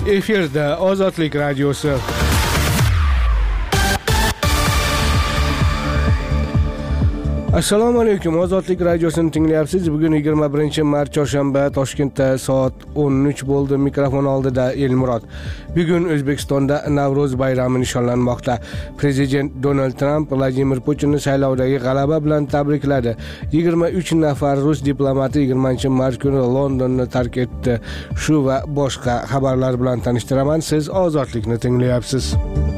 Efirda Ozodlik radiosi. Assalomu alaykum. Ozodlik radiosini tinglayapsiz. Bugun 21-mart chorshanba, Toshkentda soat 13 bo'ldi. Mikrofon oldida Elmurod. Bugun O'zbekistonda Navro'z bayrami nishonlanmoqda. Prezident Donald Trump Vladimir Putinni saylovdagi g'alaba bilan tabrikladi. 23 nafar rus diplomati 20-mart kuni Londonni tark etdi. Shu va boshqa xabarlar bilan tanishtiraman. Siz Ozodlikni tinglayapsiz.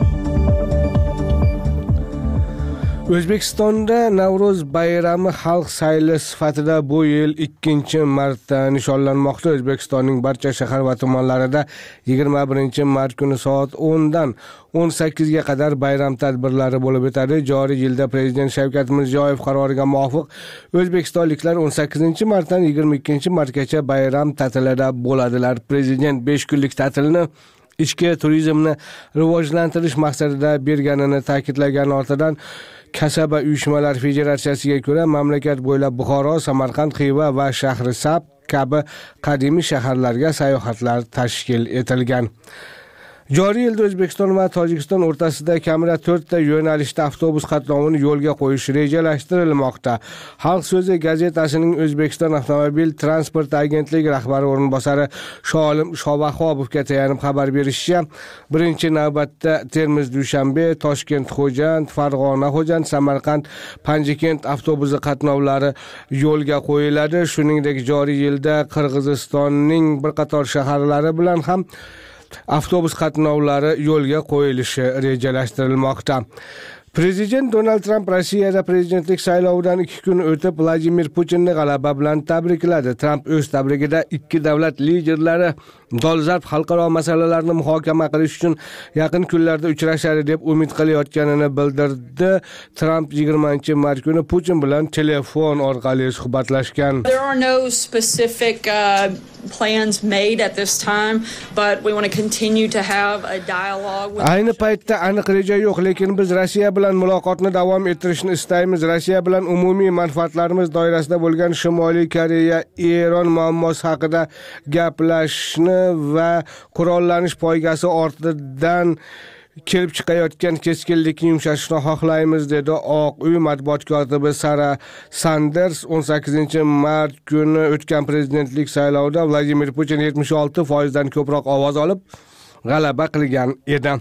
O'zbekistonda Navro'z bayrami xalq sayli sifatida bu yil 2-marta nishonlanmoqda. O'zbekistonning barcha shahar va tumanlarida 21-mart kuni soat 10 dan 18 ga qadar bayram tadbirlari bo'lib o'tadi. Joriy yilda Prezident Shavkat Mirziyoyev qaroriga muvofiq O'zbekistonliklar 18-martdan 22-martgacha bayram ta'tilida bo'ladilar. Prezident 5 kunlik ta'tilni ichki turizmni rivojlantirish maqsadida berganini ta'kidlagan ortidan Kasaba uyushmalar federatsiyasiga ko'ra mamlakat bo'ylab Buxoro, Samarqand, Xiva va Shahrisabz kabi qadimiy shaharlarga sayohatlar tashkil etilgan. Joriy yilda O'zbekiston va Tojikiston o'rtasida kamida 4 ta yo'nalishda avtobus qatnovini yo'lga qo'yish rejalashtirilmoqda. Xalq so'zi gazetasining O'zbekiston avtomobil transport agentligi rahbari o'rinbosari Sholim Shobahobovga tayanib xabar berishicha, birinchi navbatda Termiz-Dushanbe, Toshkent-Xo'jand, Farg'ona-Xo'jand, Samarqand-Panjikent avtobusi qatnovlari yo'lga qo'yiladi. Shuningdek, joriy yilda Qirg'izistonning bir qator shaharlari bilan ham avtobus qatnovlari yo'lga qo'yilishi rejalashtirilmoqda. Prezident Donald Trump Rossiyada prezidentlik saylovidan 2 kun o'tib Vladimir Putinni g'alaba bilan tabrikladi. Trump o'z tabrigida ikki davlat liderlari dolzarb xalqaro masalalarni muhokama qilish uchun yaqin kunlarda uchrashadi deb umid qilayotganini bildirdi. Trump 20-mart kuni Putin bilan telefon orqali suhbatlashgan. There are no specific plans made at this time, but we want to continue to have a dialogue with Ayni paytda aniq reja yo'q, lekin biz Rossiya bilan muloqotni davom ettirishni istaymiz. Rossiya bilan umumiy manfaatlarimiz doirasida bo'lgan Shimoliy Koreya, Eron muammosi haqida gaplashishni va qurollanish poygasi ortidan kelib chiqayotgan keskinlikni yumshatishni xohlaymiz, dedi Oq uy matbuot kotibi Sara Sanders. 18-mart kuni o'tgan prezidentlik saylovida Vladimir Putin 76% dan ko'proq ovoz olib g'alaba qilgan edi.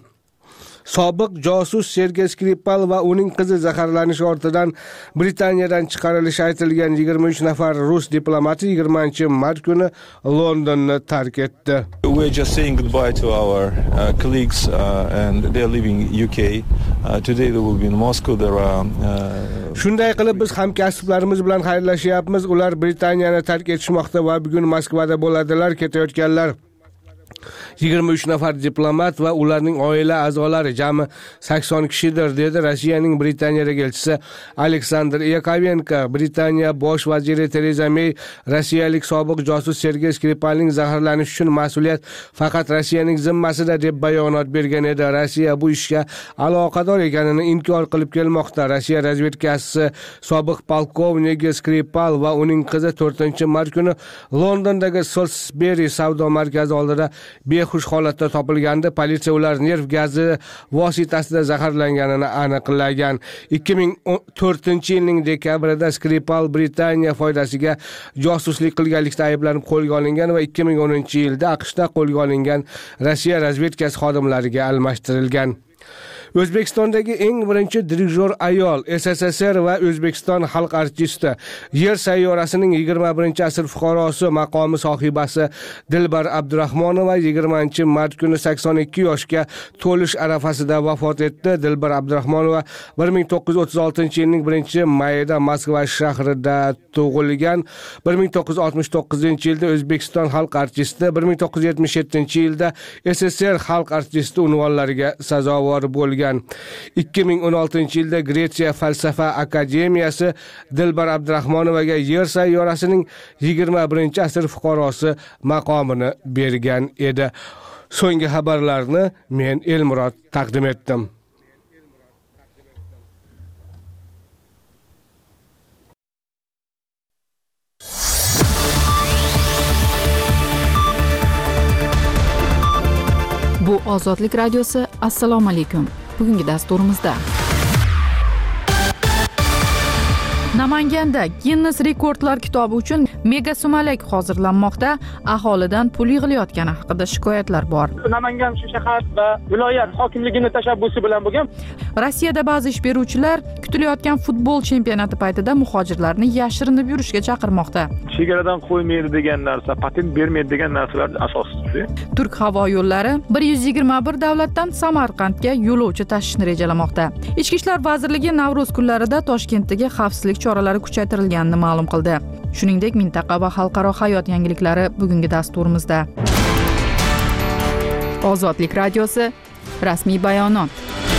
Sobiq josus Sergey Skripal va uning qizi zaharlanishi ortidan Britaniyadan chiqarilishi aytilgan 23 nafar rus diplomati 20-mart kuni Londonni tark etdi. We are just saying goodbye to our colleagues and they are leaving UK. Today they will be in Moscow. There are Shunday qilib biz hamkasblarimiz bilan xayrlashyapmiz. Ular Britaniyani tark etishmoqda va bugun Moskvada bo'ladilar. Ketayotganlar 23 nafar diplomat va ularning oila a'zolari, jami 80 kishidir, dedi Rossiyaning Britaniyadagi elchisi Aleksandr Yakovenko. Britaniya bosh vaziri Tereza May rossiyalik sobiq josus Sergey Skripalning zaharlanishi uchun mas'uliyat faqat Rossiyaning zimmasida deb bayonot bergan edi. Rossiya bu ishga aloqador ekanini inkor qilib kelmoqda. Rossiya razvedkasi sobiq polkovniki Skripal va uning qizi 4-mart kuni Londondagi Salisbury savdo markazi oldida behush holatda topilgandi. Politsiya ular nerv gazi vositasida zaharlanganini aniqlagan. 2004-yilning dekabrida Skripal Britaniya foydasiga josuslik qilganlikda ayblanib qo'lga olingan va 2010-yilda AQShda qo'lga olingan Rossiya razvedkasi xodimlariga almashtirilgan. O'zbekistondagi eng birinchi dirijor ayol, SSSR va O'zbekiston xalq artisti, Yer sayyorasining 21-asr fuqarosi maqomi sohibasi Dilbar Abdurahmonova 20-mart kuni 82 yoshga to'lish arafasida vafot etdi. Dilbar Abdurahmonova 1936-yilning 1-mayida Moskva shahrida tug'ilgan. 1969-yilda O'zbekiston xalq artisti, 1977-yilda SSSR xalq artisti unvonlariga sazovor bo'lgan. 2016-yilda Gretsiya falsafa akademiyasi Dilbar Abdurahmonovaga Yer sayyorasining 21-asr fuqarosi maqomini bergan edi. So'nggi xabarlarni men Elmurod taqdim etdim. Bu Ozodlik radiosi. Assalomu alaykum. Bugungi dasturimizda Namanganda Guinness rekordlar kitobi uchun mega sumalak hozirlanmoqda. Aholidan pul yig'ilayotgani haqida shikoyatlar bor. Namangan shahar va viloyat hokimligining tashabbusi bilan bo'lgan. Rossiyada ba'zi ish beruvchilar kutilayotgan futbol chempionati paytida muhojirlarni yashirinib yurishga chaqirmoqda. Chegaradan qo'ymaydi degan narsa, patent bermaydi degan narsalar asossiz. Turk havo yo'llari 121 davlatdan Samarqandga yo'lovchi tashishni rejalamoqda. Ichki ishlar vazirligi Navro'z kunlarida Toshkentdagi xavfsizlik choralari kuchaytirilganini ma'lum qildi. Shuningdek, mintaqa va xalqaro hayot yangiliklari bugungi dasturimizda. Ozodlik radiosi rasmiy bayonot.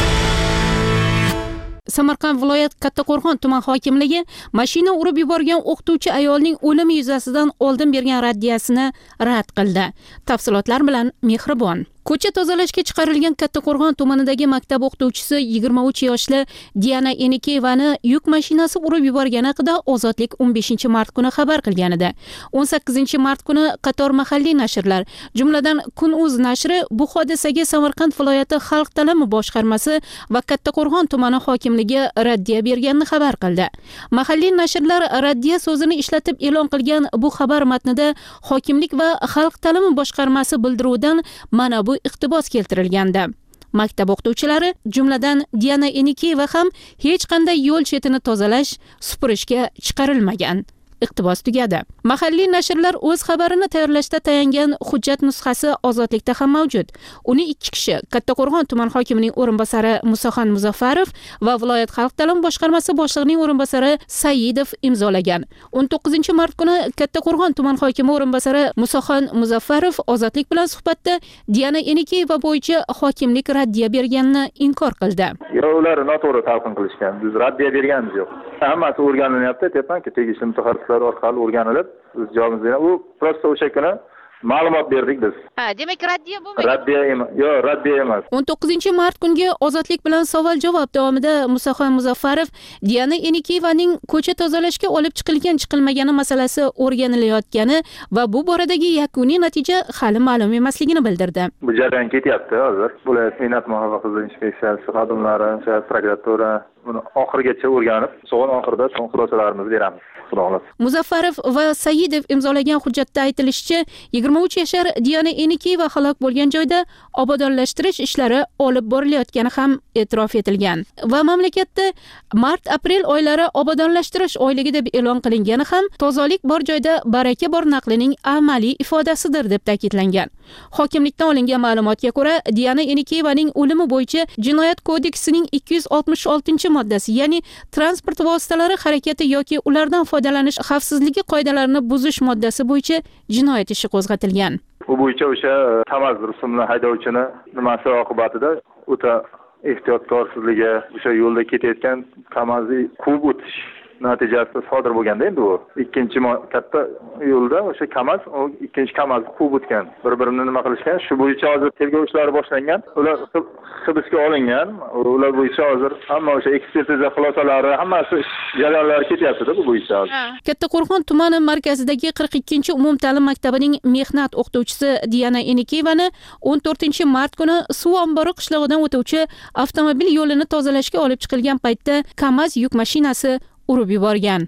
Samarqand viloyat Kattaqo'rg'on tuman hokimligi mashina urib yuborgan o'qituvchi ayolning o'limi yuzasidan oldin bergan raddiyasini rad qildi. Tafsilotlar bilan Mehribon. Ko'cha tozalashga chiqarilgan Kattaqo'rg'on tumanidagi maktab o'qituvchisi 23 yoshli Diana Enikeyevani yuk mashinasi urib yuborgani haqida Ozodlik 15-mart kuni xabar qilgan edi. 18-mart kuni qator mahalliy nashrlar, jumladan Kun.uz nashri bu hodisaga Samarqand viloyati xalq ta'limi boshqarmasi va Kattaqo'rg'on tumani hokimligi raddiya berganini xabar qildi. Mahalliy nashrlar raddiya so'zini ishlatib e'lon qilgan bu xabar matnida hokimlik va xalq ta'limi boshqarmasi bildiruvidan mana bu iqtibos keltirilgandi. Maktab o'qituvchilari, jumladan Diana Enikeyeva ham hech qanday yo'l chetini tozalash, supurishga chiqarilmagan. Iqtibos tugadi. Mahalliy nashrlar o'z xabarini tayyorlashda tayangan hujjat nusxasi Ozodlikda ham mavjud. Uni ikki kishi, Kattaqo'rg'on tuman hokimining o'rinbosari Musoxon Muzaffarov va viloyat xalq ta'limi boshqarmasi boshlig'ining o'rinbosari Saidov imzolagan. 19-mart kuni Kattaqo'rg'on tuman hokimi o'rinbosari Musoxon Muzaffarov Ozodlik bilan suhbatda Diana Enikeyeva bo'yicha hokimlik raddiya berganini inkor qildi. Ular noto'g'ri talqin qilishgan. Biz raddiya berganimiz yo'q. Hammasi o'rganilyapti, aytyapmanki, tegishli mutaxassislar orqali o'rganilib, biz javobimizni u prosta o'sha kuni ma'lumot berdik biz. Demak raddiya bo'lmaydi. Raddiya emas. Yo'q, raddiya emas. 19-mart kungi Ozodlik bilan savol-javob davomida Musoxon Muzaffarov Diana Enikeyevaning ko'cha tozalashga olib chiqilgan-chiqilmagani masalasi o'rganilayotgani va bu boradagi yakuniy natija hali ma'lum emasligini bildirdi. Bu jarayon ketyapti hozir. Viloyat mehnat muhofaza inspeksiyasi xodimlari, prokuratura buni oxirigacha o'rganib, so'ng oxirida xulosalarimizni beramiz. Muzaffarov va Saidov imzolagan hujjatda aytilishicha, 23 yashar Diana Enikeyeva halok bo'lgan joyda obodonlashtirish ishlari olib borilayotgani ham e'tirof etilgan va mamlakatda mart-aprel oylari obodonlashtirish oyligi deb e'lon qilingani ham tozalik bor joyda baraka bor naqlining amaliy ifodasidir deb ta'kidlangan. Hokimlikdan olingan ma'lumotga ko'ra, Diana Enikeyevaning o'limi bo'yicha Jinoyat kodeksining 266-moddasi, ya'ni transport vositalari harakati yoki ulardan foydalanish xavfsizligi qoidalarini buzish moddasi bo'yicha jinoyat ishi qo'zg'atilgan. Bu bo'yicha o'sha Kamaz rusumli haydovchini nimasi oqibatida o'ta ehtiyotkorsizligi, o'sha yo'lda ketayotgan Kamazni quvib o'tish natijasida sodir bo'lganda, endi u ikkinchi katta yo'lda o'sha Kamaz, o ikkinchi Kamazni quvib o'tgan. Bir-birini nima qilishgan? Shu bo'yicha hozir tergov ishlari boshlangan. Ular hibsga olingan. Ular bo'yicha hozir hamma o'sha ekspertiza xulosalari, hammasi jarayonlari ketyapti-da bu bo'yicha. Kattaqo'rg'on tumani markazidagi 42-umumta'lim maktabining mehnat o'qituvchisi Diana Enikeyevani 14-mart kuni suv ombori qishlog'idan o'tuvchi avtomobil yo'lini tozalashga olib chiqilgan paytda Kamaz yuk mashinasi urib yuborgan.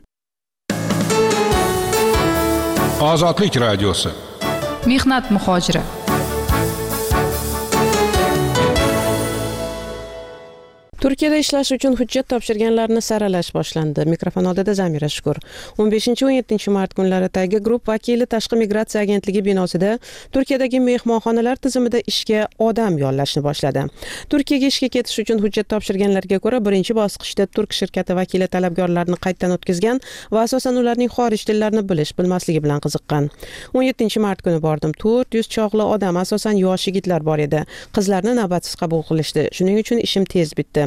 Ozodlik radiosi. Mehnat muhojiri. Turkiyada ishlash uchun hujjat topshirganlarni saralash boshlandi. Mikrofon oldida Zamira Shukur. 15-17 mart kunlaridagi guruh vakili Tashqi migratsiya agentligi binosida Turkiyadagi mehmonxonalar tizimida ishga odam yollashni boshladi. Turkiyaga ishga ketish uchun hujjat topshirganlarga ko'ra, birinchi bosqichda turk shirkati vakili talabgorlarni qaytadan o'tkazgan va asosan ularning xorij tillarini bilish-bilmasligi bilan qiziqqan. 17-mart kuni bordim. 400 chog'li odam, asosan yosh yigitlar bor edi. Qizlarni navbatsiz qabul qilishdi. Shuning uchun ishim tez bitdi.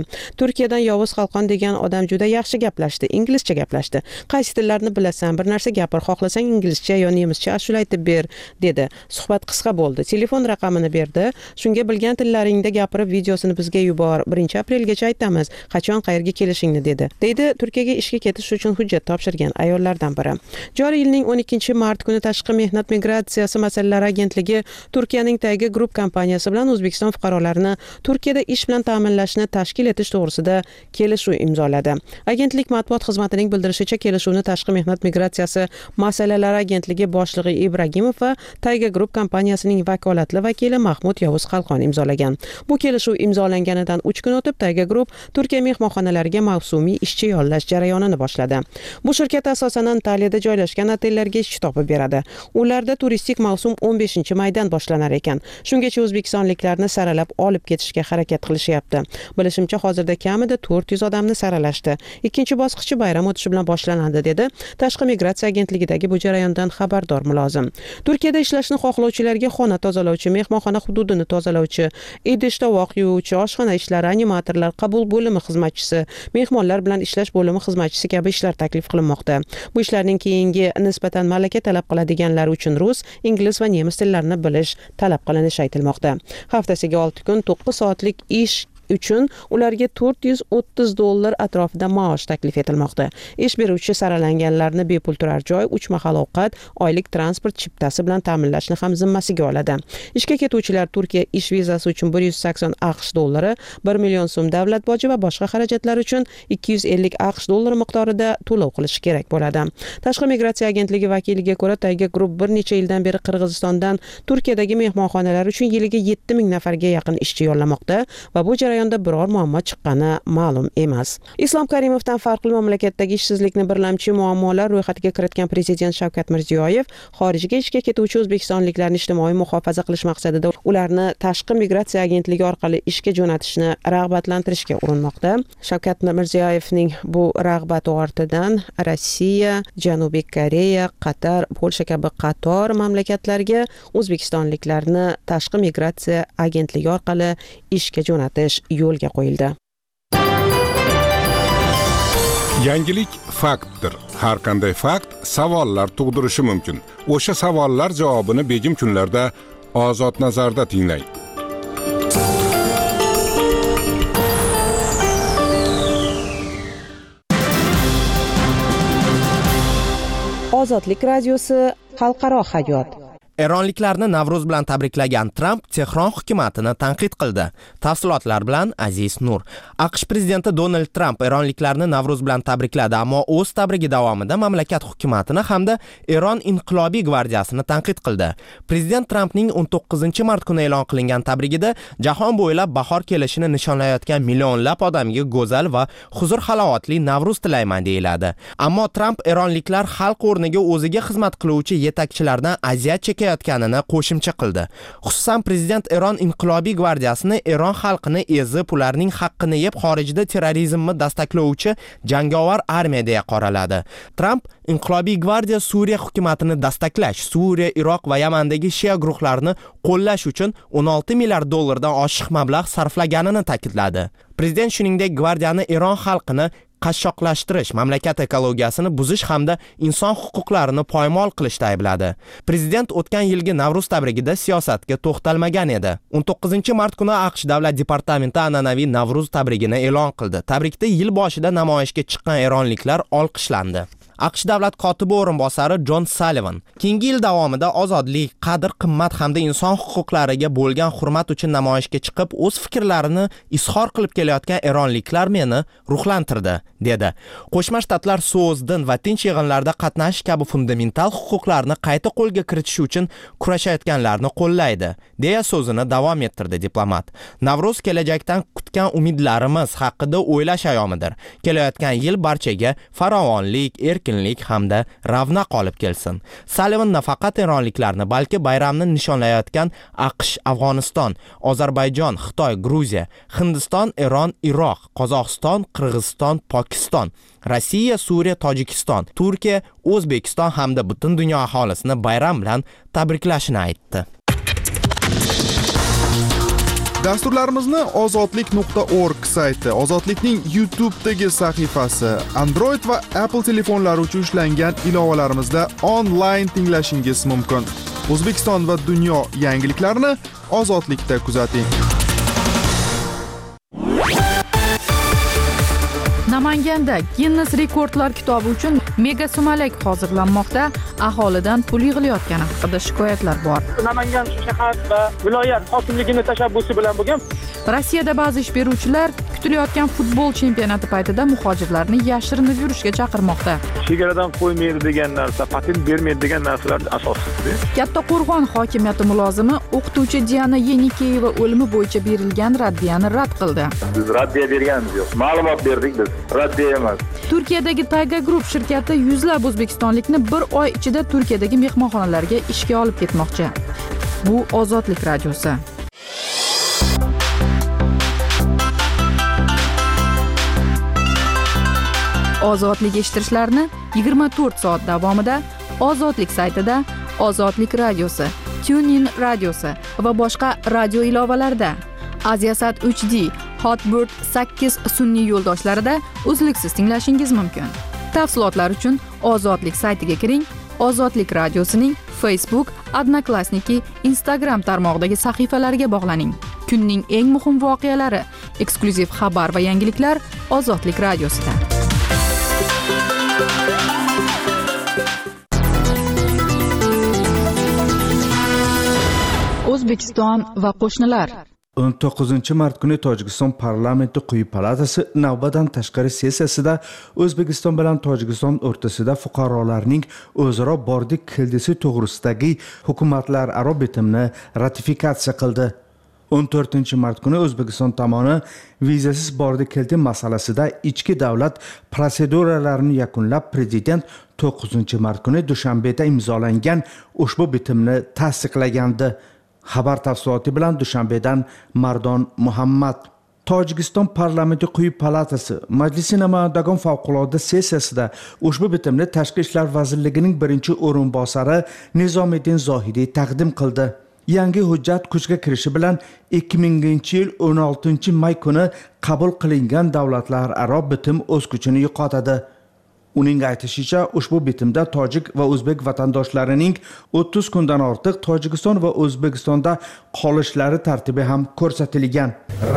Turkiyadan Yovuz Xalqon degan odam juda yaxshi gaplashdi, inglizcha gaplashdi. Qaysi tillarni bilasan? Bir narsa gapir, xohlasang inglizcha yo nemischa ashula aytib ber, dedi. Suhbat qisqa bo'ldi. Telefon raqamini berdi. Shunga bilgan tillaringda gapirib videosini bizga yubor. 1 aprelgacha aytamiz. Qachon qayerga kelishingni dedi. Deydi Turkiyaga ishga ketish uchun hujjat topshirgan ayollardan biri. Joriy yilning 12-mart kuni Tashqi mehnat migratsiyasi masalalari agentligi Turkiyaning Tayga Group kompaniyasi bilan O'zbekiston fuqarolarini Turkiyada ish bilan ta'minlashni tashkil etish to'g'risida kelishuv imzoladi. Agentlik matbuot xizmatining bildirishicha, kelishuvni Tashqi mehnat migratsiyasi masalalari agentligi boshlig'i Ibragimov va Tayga Group kompaniyasining vakolatli vakili Mahmud Yovuz Xalqon imzolagan. Bu kelishuv imzolanganidan 3 kun o'tib Tayga Group Turkiya mehmonxonalariga mavsumiy ishchi yollash jarayonini boshladi. Bu shirkat asosan Antaliyada joylashgan otellarga ishchi topib beradi. Ularda turistik mavsum 15-maydan boshlanar ekan. Shungacha o'zbekistonliklarni saralab olib ketishga harakat qilishyapti. Bilishimcha, hozirda kamida 400 odamni saralashdi. Ikkinchi bosqichi bayram o'tishi bilan boshlanadi, dedi Tashqi migratsiya agentligidagi bu jarayondan xabardor mulozim. Turkiyada ishlashni xohlovchilarga xona tozalovchi, mehmonxona hududini tozalovchi, idish-tovoq yuvuvchi, oshxona ishlari, animatorlar, qabul bo'limi xizmatchisi, mehmonlar bilan ishlash bo'limi xizmatchisi kabi ishlar taklif qilinmoqda. Bu ishlarning keyingi nisbatan malaka talab qiladiganlar uchun rus, ingliz va nemis tillarini bilish talab qilinishi aytilmoqda. Haftasiga 6 kun 9 soatlik ish uchun ularga $430 atrofida maosh taklif etilmoqda. Ish beruvchi saralanganlarni bepul turar joy, 3 mahal ovqat, oylik transport chiptasi bilan ta'minlashni ham zimmasiga oladi. Ishga ketuvchilar Turkiya ish vizasi uchun $180 $, 1 million so'm davlat boji va boshqa xarajatlar uchun $250 miqdorida to'lov qilish kerak bo'ladi. Tashqi migratsiya agentligi vakiliga ko'ra, Tayga Group bir necha yildan beri Qirg'izistondan Turkiyadagi mehmonxonalar uchun yiliga 7000 nafarga yaqin ishchi yollamoqda va bu jarayonda biror muammo chiqqani ma'lum emas. Islom Karimovdan farqli mamlakatdagi ishsizlikni birlamchi muammolar ro'yxatiga kiritgan prezident Shavkat Mirziyoyev xorijga ishga ketuvchi o'zbekistonliklarni ijtimoiy muhofaza qilish maqsadida ularni tashqi migratsiya agentligi orqali ishga jo'natishni rag'batlantirishga urinmoqda. Shavkat Mirziyoyevning bu rag'bati ortidan Rossiya, Janubiy Koreya, Qatar, Polsha kabi qator mamlakatlarga o'zbekistonliklarni tashqi migratsiya agentligi orqali ishga jo'natish yo'lga qo'yildi. Yangilik faktdir. Har qanday fakt savollar tug'dirishi mumkin. O'sha savollar javobini begim kunlarda Ozod nazarda tinglang. Ozodlik radiosi xalqaro hayot. Eronliklarni Navro'z bilan tabriklagan Tramp Tehron hukumatini tanqid qildi. Tafsilotlar bilan Aziz Nur. AQSh prezidenti Donald Tramp eronliklarni Navro'z bilan tabrikladi, ammo o'z tabrigi davomida mamlakat hukumatini hamda Eron inqilobiy gvardiyasini tanqid qildi. Prezident Trampning 19-mart kuni e'lon qilingan tabrigida jahon bo'ylab bahor kelishini nishonlayotgan millionlab odamga go'zal va huzur halovatli Navro'z tilayman deyiladi. Ammo Tramp eronliklar xalq o'rniga o'ziga xizmat qiluvchi yetakchilardan aziyat chekayotganini qo'shimcha qildi. Xususan, prezident Eron inqilobiy gvardiyasini Eron xalqini ezib, ularning haqqini yeb xorijda terrorizmni dastaklovchi jangovar armiya deya qoraladi. Tramp inqilobiy gvardiya Suriya hukumatini dastaklash, Suriya, Iroq va Yamandagi shia guruhlarini qo'llash uchun $16 milliard dan oshiq mablag' sarflaganini ta'kidladi. Prezident shuningdek gvardiyani Eron xalqini qashshoqlashtirish, mamlakat ekologiyasini buzish hamda inson huquqlarini poymol qilishda aybladi. Prezident o'tgan yilgi Navro'z tabrigida siyosatga to'xtalmagan edi. 19-mart kuni AQSh davlat departamenti an'anaviy Navro'z tabrigini e'lon qildi. Tabrikda yil boshida namoyishga chiqqan eronliklar olqishlandi. AQSh davlat kotibi o'rinbosari Jon Sallivan keyingi yil davomida ozodlik, qadr-qimmat hamda inson huquqlariga bo'lgan hurmat uchun namoyishga chiqib, o'z fikrlarini izhor qilib kelayotgan eronliklar meni ruhlantirdi, dedi. Qo'shma Shtatlar so'z, din va tinch yig'inlarda qatnashish kabi fundamental huquqlarni qayta qo'lga kiritish uchun kurashayotganlarni qo'llaydi, deya so'zini davom ettirdi diplomat. Navro'z kelajakdan kutgan umidlarimiz haqida o'ylash ayyomidir. Kelayotgan yil barchaga farovonlik, erkinlik hamda ravnaq olib kelsin. Sallivan nafaqat eronliklarni, balki bayramni nishonlayotgan AQSh, Afg'oniston, Ozarbayjon, Xitoy, Gruziya, Hindiston, Eron, Iroq, Qozog'iston, Qirg'iziston, Pokiston, Rossiya, Suriya, Tojikiston, Turkiya, O'zbekiston hamda butun dunyo aholisini bayram bilan tabriklashini aytdi. Dasturlarimizni ozodlik.org sayti, Ozodlikning YouTube'dagi sahifasi, Android va Apple telefonlari uchun ishlangan ilovalarimizda onlayn tinglashingiz mumkin. O'zbekiston va dunyo yangiliklarini Ozodlikda kuzating. Namanganda Guinness rekordlar kitobi uchun mega sumalak hozirlanmoqda. Aholidan pul yig'ilayotgani haqida shikoyatlar bor. Namangan shahar va viloyat hokimligining tashabbusi bilan bo'lgan. Rossiyada ba'zi ish beruvchilar kutilayotgan futbol chempionati paytida muhojirlarni yashirinib yurishga chaqirmoqda. Chegaradan qo'ymaydi degan narsa, patent bermaydi degan narsalar asossiz. Kattaqo'rg'on hokimiyati mulozimi o'qituvchi Diana Yenikeyeva o'limi bo'yicha berilgan raddiyani rad qildi. Biz raddiya berganmiz yo'q. Ma'lumot berdik biz. Raddiya emas. Turkiyadagi Tayga Group shirkati yuzlab o'zbekistonlikni bir oy ichida Turkiyadagi mehmonxonalarga ishga olib ketmoqchi. Bu Ozodlik radiosi. Ozodlik eshittirishlarni 24 soat davomida Ozodlik saytida, Ozodlik radiosi, TuneIn radiosi va boshqa radio ilovalarida, Aziasat 3D, Hotbird 8 sun'iy yo'ldoshlarida uzluksiz tinglashingiz mumkin. Tafsilotlar uchun Ozodlik saytiga kiring. Ozodlik radiosining Facebook, Odnoklassniki, Instagram tarmog'idagi sahifalariga bog'laning. Kunning eng muhim voqealari, eksklyuziv xabar va yangiliklar Ozodlik radiosida. O'zbekiston va qo'shnilar. 19 kuni Tojikiston parlamenti quyi palatasi navbatdan tashqari sessiyasida O'zbekiston bilan Tojikiston o'rtasida fuqarolarning o'zaro bordik keldisi to'g'risidagi hukumatlararo bitimni ratifikatsiya qildi. 14 kuni O'zbekiston tomoni vizasiz bordik keldi masalasida ichki davlat protseduralarini yakunlab, prezident 9 kuni Dushanbeda imzolangan ushbu bitimni tasdiqlagandi. Xabar tafsiloti bilan Dushanbedan Mardon Muhammad. Tojikiston parlamenti quyi palatasi Majlisi namoyandagon favqulodda sessiyasida ushbu bitimni Tashqi ishlar vazirligining birinchi o'rinbosari Nizomiddin Zohidiy taqdim qildi. Yangi hujjat kuchga kirishi bilan 2000-yil 16-may kuni qabul qilingan davlatlararo bitim o'z kuchini yo'qotadi. Uning aytishicha, ushbu bitimda tojik va o'zbek vatandoshlarining 30 kundan ortiq Tojikiston va O'zbekistonda qolishlari tartibi ham ko'rsatilgan.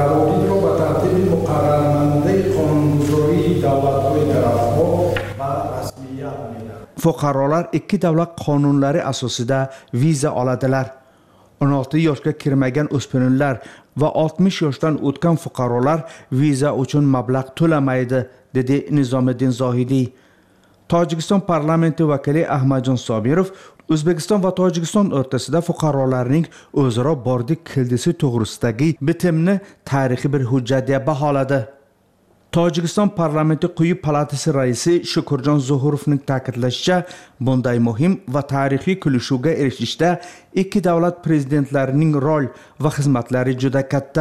Fuqarolar ikki davlat qonunlari asosida viza oladilar. 16 yoshga kirmagan o'smirlar va 60 yoshdan o'tgan fuqarolar viza uchun mablag' to'lamaydi, dedi Nizomiddin Zohidiy. Tojikiston parlamenti vakili Ahmadjon Sobirov O'zbekiston va Tojikiston o'rtasida fuqarolarning o'zaro bordik keldisi to'g'risidagi bitimni tarixiy bir hujjat deb baholadi. Tojikiston parlamenti quyi palatasi raisi Shukurjon Zuhurovning ta'kidlashicha, bunday muhim va tarixiy kelishuvga erishishda ikki davlat prezidentlarining rol va xizmatlari juda katta.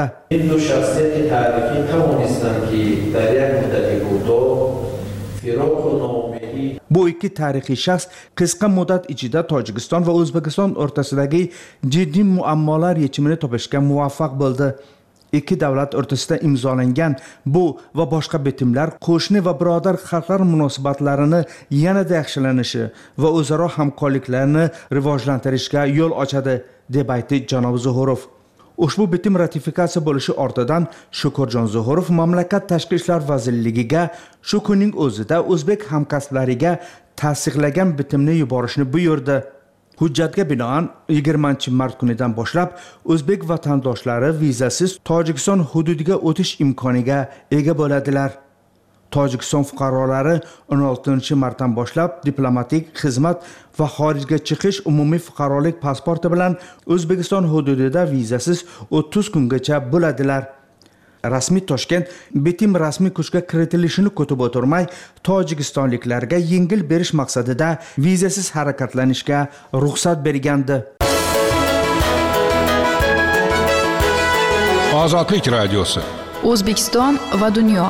Bu ikki tarixiy shaxs qisqa muddat ichida Tojikiston va O'zbekiston o'rtasidagi jiddiy muammolar yechimini topishga muvaffaq bo'ldi. Ikki davlat o'rtasida imzolangan bu va boshqa bitimlar qo'shni va birodar xalqlar munosabatlarini yanada yaxshilanishi va o'zaro hamkorliklarni rivojlantirishga yo'l ochadi, deb aytdi janob Zuhurov. Ushbu bitim ratifikatsiya bo'lishi ortidan Shukurjon Zuhurov mamlakat Tashqi ishlar vazirligiga shu kunning o'zida o'zbek hamkasblariga tasdiqlagan bitimni yuborishni buyurdi. Hujjatga binoan 20-mart kunidan boshlab o'zbek vatandoshlari vizasiz Tojikiston hududiga o'tish imkoniga ega bo'ladilar. Tojikiston fuqarolari 16-martdan boshlab diplomatik xizmat va xorijga chiqish umumiy fuqarolik pasporti bilan O'zbekiston hududida vizasiz 30 kungacha bo'ladilar. Rasmiy Toshkent bitim rasmiy kuchga kiritilishini kutib o'tirmay, tojikistonliklarga yengil berish maqsadida vizasiz harakatlanishga ruxsat bergandi. Ozodlik radiosi. O'zbekiston va dunyo.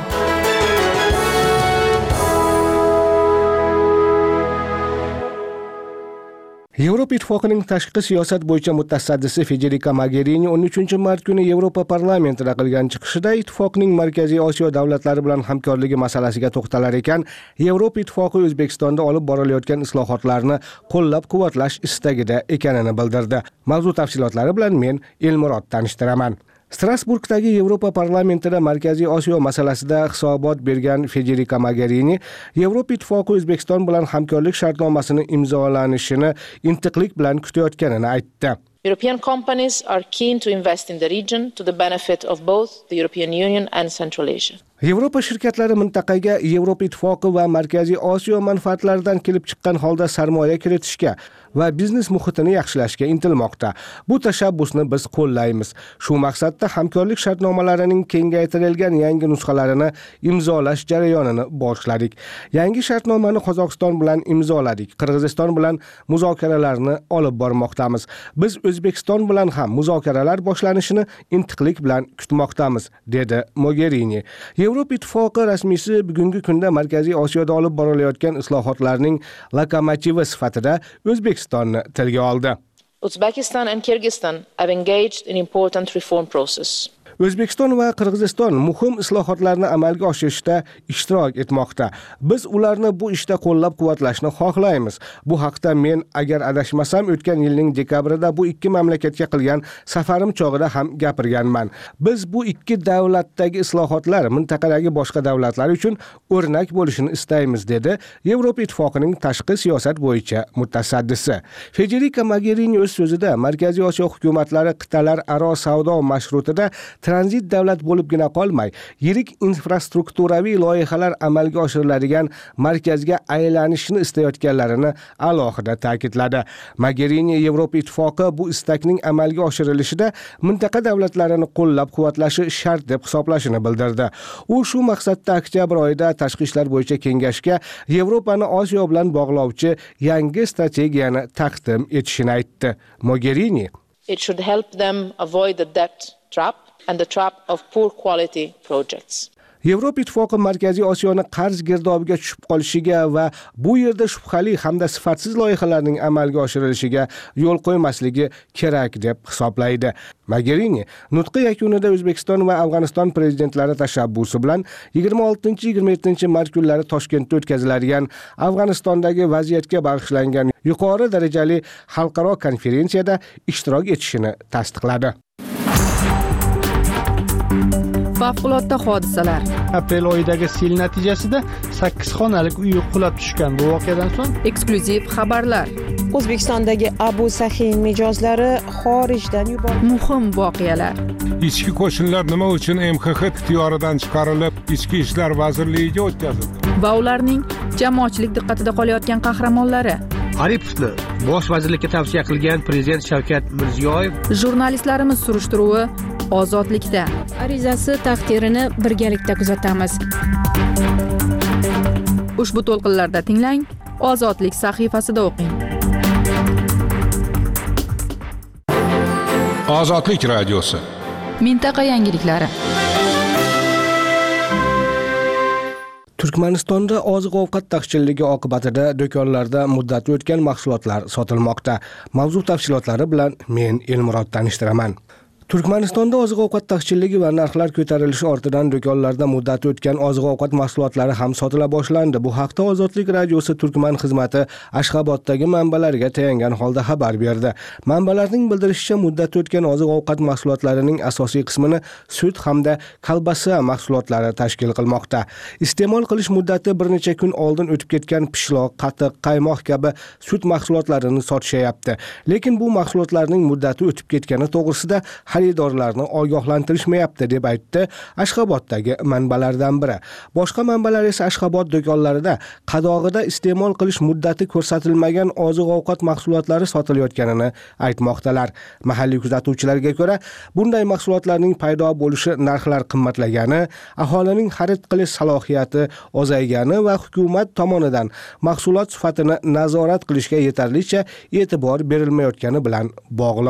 Yevropa Ittifoqining tashqi siyosat bo'yicha mutasaddisi Federica Mogherini 13-mart kuni Yevropa parlamentida qilgan chiqishida ittifoqning Markaziy Osiyo davlatlari bilan hamkorligi masalasiga to'xtalar ekan, Yevropa Ittifoqi O'zbekistonda olib borilayotgan islohotlarni qo'llab-quvvatlash istagida ekanini bildirdi. Mavzu tafsilotlari bilan men Elmurod tanishtiraman. Strasburgdagi Yevropa parlamentida Markaziy Osiyo masalasida hisobot bergan Federica Mogherini Yevropa Ittifoqi O'zbekiston bilan hamkorlik shartnomasini imzolanishini intiqlik bilan kutayotganini aytdi. European companies are keen to invest in the region to the benefit of both the European Union and Central Asia. Yevropa shirkatlari mintaqaga Yevropa Ittifoqi va Markaziy Osiyo manfaatlaridan kelib chiqqan holda sarmoya kiritishga va biznes muhitini yaxshilashga intilmoqda. Bu tashabbusni biz qo'llaymiz. Shu maqsadda hamkorlik shartnomalarining kengaytirilgan yangi nusxalarini imzolash jarayonini boshladik. Yangi shartnomani Qozog'iston bilan imzoladik. Qirg'iziston bilan muzokaralarni olib bormoqdamiz. Biz O'zbekiston bilan ham muzokaralar boshlanishini intiqlik bilan kutmoqdamiz, dedi Mogherini. Yevropa Ittifoqi rasmiysi bugungi kunda Markaziy Osiyoda olib borilayotgan islohotlarning lokomotivi sifatida O'zbekistonni tilga oldi. Uzbekistan and Kyrgyzstan have engaged in important reform process. O'zbekiston va Qirg'iziston muhim islohotlarni amalga oshirishda ishtirok etmoqda. Biz ularni bu ishda qo'llab-quvvatlashni xohlaymiz. Bu haqda men, agar adashmasam, o'tgan yilning dekabrida bu ikki mamlakatga qilgan safarim chog'ida ham gapirganman. Biz bu ikki davlatdagi islohotlar mintaqadagi boshqa davlatlar uchun o'rnak bo'lishini istaymiz, dedi Yevropa Ittifoqining tashqi siyosat bo'yicha mutasaddisi. Federica Mogherini o'z so'zida Markaziy Osiyo hukumatlari qit'alar aro savdo mashrutida tranzit davlat bo'libgina qolmay, yirik infrastrukturaviy loyihalar amalga oshiriladigan markazga aylanishni istayotganlarini alohida ta'kidladi. Mogherini Yevropa Ittifoqi bu istakning amalga oshirilishida mintaqa davlatlarini qo'llab-quvvatlashi shart deb hisoblashini bildirdi. U shu maqsadda oktyabr oyida tashqi ishlar bo'yicha kengashga Yevropani Osiyo bilan bog'lovchi yangi strategiyani taqdim etishini aytdi. Mogherini It should help them avoid the debt trap and the trap of poor quality projects. Yevropa Ittifoqi Markaziy Osiyoni qarz girdobiga tushib qolishiga va bu yerda shubhali hamda sifatsiz loyihalarning amalga oshirilishiga yo'l qo'ymasligi kerak deb hisoblaydi. Mogherini nutqi yakunida O'zbekiston va Afg'oniston prezidentlari tashabbusi bilan 26-27 mart kunlari Toshkentda o'tkaziladigan Afg'onistondagi vaziyatga bag'ishlangan yuqori darajali xalqaro konferensiyada ishtirok etishini tasdiqladi. Favqulodda hodisalar. Aprel oyidagi sel natijasida 8 xonalik uy qulab tushgan. Bu voqeadan so'ng eksklyuziv xabarlar. O'zbekistondagi Abu Sahin mijozlari xorijdan yuborildi. Muhim voqealar. Ichki qo'shinlar nima uchun MXX ixtiyoridan chiqarilib, Ichki ishlar vazirligiga o'tkazildi? Va ularning jamoatchilik diqqatida qolayotgan qahramonlari. Aripovni bosh vazirlikka tavsiya qilgan prezident Shavkat Mirziyoyev. Jurnalistlarimiz surishtiruvi ozodlikda. Arizasi taqdirini birgalikda kuzatamiz. Ushbu to'lqinlarda tinglang, Ozodlik sahifasida o'qing. Ozodlik radiosi. Mintaqa yangiliklari. Turkmanistonda oziq-ovqat taqchilligi oqibatida do'konlarda muddati o'tgan mahsulotlar sotilmoqda. Mavzu tafsilotlari bilan men Elmurod tanishtiraman. Turkmanistonda oziq-ovqat taqchilligi va narxlar ko'tarilishi ortidan do'konlarda muddati o'tgan oziq-ovqat mahsulotlari ham sotila boshlandi. Bu haqda Ozodlik radiosi Turkman xizmati Ashxoboddagi manbalariga tayangan holda xabar berdi. Manbalarning bildirishicha, muddati o'tgan oziq-ovqat mahsulotlarining asosiy qismini sut hamda kolbasa mahsulotlari tashkil qilmoqda. Iste'mol qilish muddati bir necha kun oldin o'tib ketgan pishloq, qatiq, qaymoq kabi sut mahsulotlarini sotishyapti. Lekin bu mahsulotlarning muddati o'tib ketgani to'g'risida xaridorlarni ogohlantirishmayapti, deb aytdi Ashxoboddagi manbalardan biri. Boshqa manbalar esa Ashxobod do'konlarida qadog'ida iste'mol qilish muddati ko'rsatilmagan oziq-ovqat mahsulotlari sotilayotganini aytmoqdalar. Mahalliy kuzatuvchilarga ko'ra, bunday mahsulotlarning paydo bo'lishi narxlar qimmatlagani, aholining xarid qilish salohiyati ozaygani va hukumat tomonidan mahsulot sifatini nazorat qilishga yetarlicha e'tibor berilmayotgani bilan bog'liq.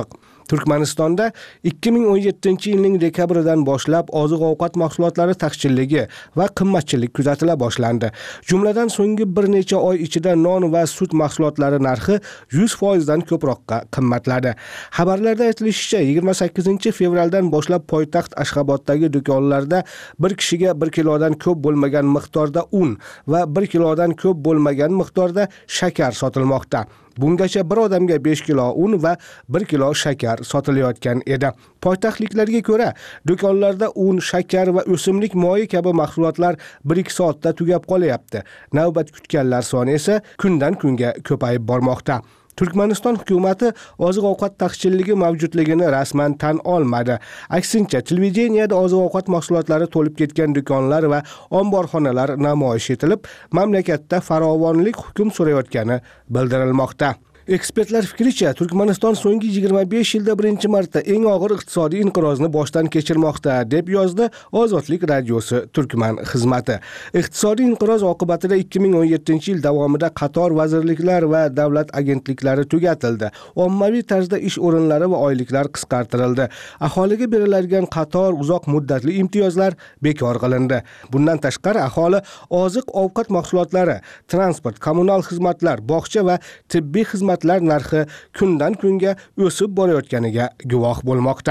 Turkmanistonda 2017-yilning dekabridan boshlab oziq-ovqat mahsulotlari taqchilligi va qimmatchilik kuzatila boshlandi. Jumladan so'nggi bir necha oy ichida non va sut mahsulotlari narxi 100% dan ko'proqqa qimmatladi. Xabarlarda aytilishicha, 28 fevraldan boshlab poytaxt Ashxaboddagi do'konlarda bir kishiga 1 kilodan ko'p bo'lmagan miqdorda un va 1 kilodan ko'p bo'lmagan miqdorda shakar sotilmoqda. Bungacha bir odamga 5 kilo un va 1 kilo shakar sotilayotgan edi. Poytaxtliklarga ko'ra, do'konlarda un, shakar va o'simlik moyi kabi mahsulotlar 1-2 soatda tugab qolyapti. Navbat kutganlar soni esa kundan kunga ko'payib bormoqda. Turkmaniston hukumati oziq-ovqat taqchilligi mavjudligini rasman tan olmadi. Aksincha, televideniyada oziq-ovqat mahsulotlari to'lib ketgan do'konlar va omborxonalar namoyish etilib, mamlakatda farovonlik hukm surayotgani bildirilmoqda. Ekspertlar fikricha, Turkmaniston so'nggi 25 yilda birinchi marta eng og'ir iqtisodiy inqirozni boshdan kechirmoqda, deb yozdi Ozodlik radiosi Turkman xizmati. Iqtisodiy inqiroz oqibatida 2017-yil davomida qator vazirliklar va davlat agentliklari tugatildi. Ommaviy tarzda ish o'rinlari va oyliklar qisqartirildi. Aholiga beriladigan qator uzoq muddatli imtiyozlar bekor qilindi. Bundan tashqari, aholi oziq-ovqat mahsulotlari, transport, kommunal xizmatlar, bog'cha va tibbiy xizmatlar narxi kundan kunga o'sib borayotganiga guvoh bo'lmoqda.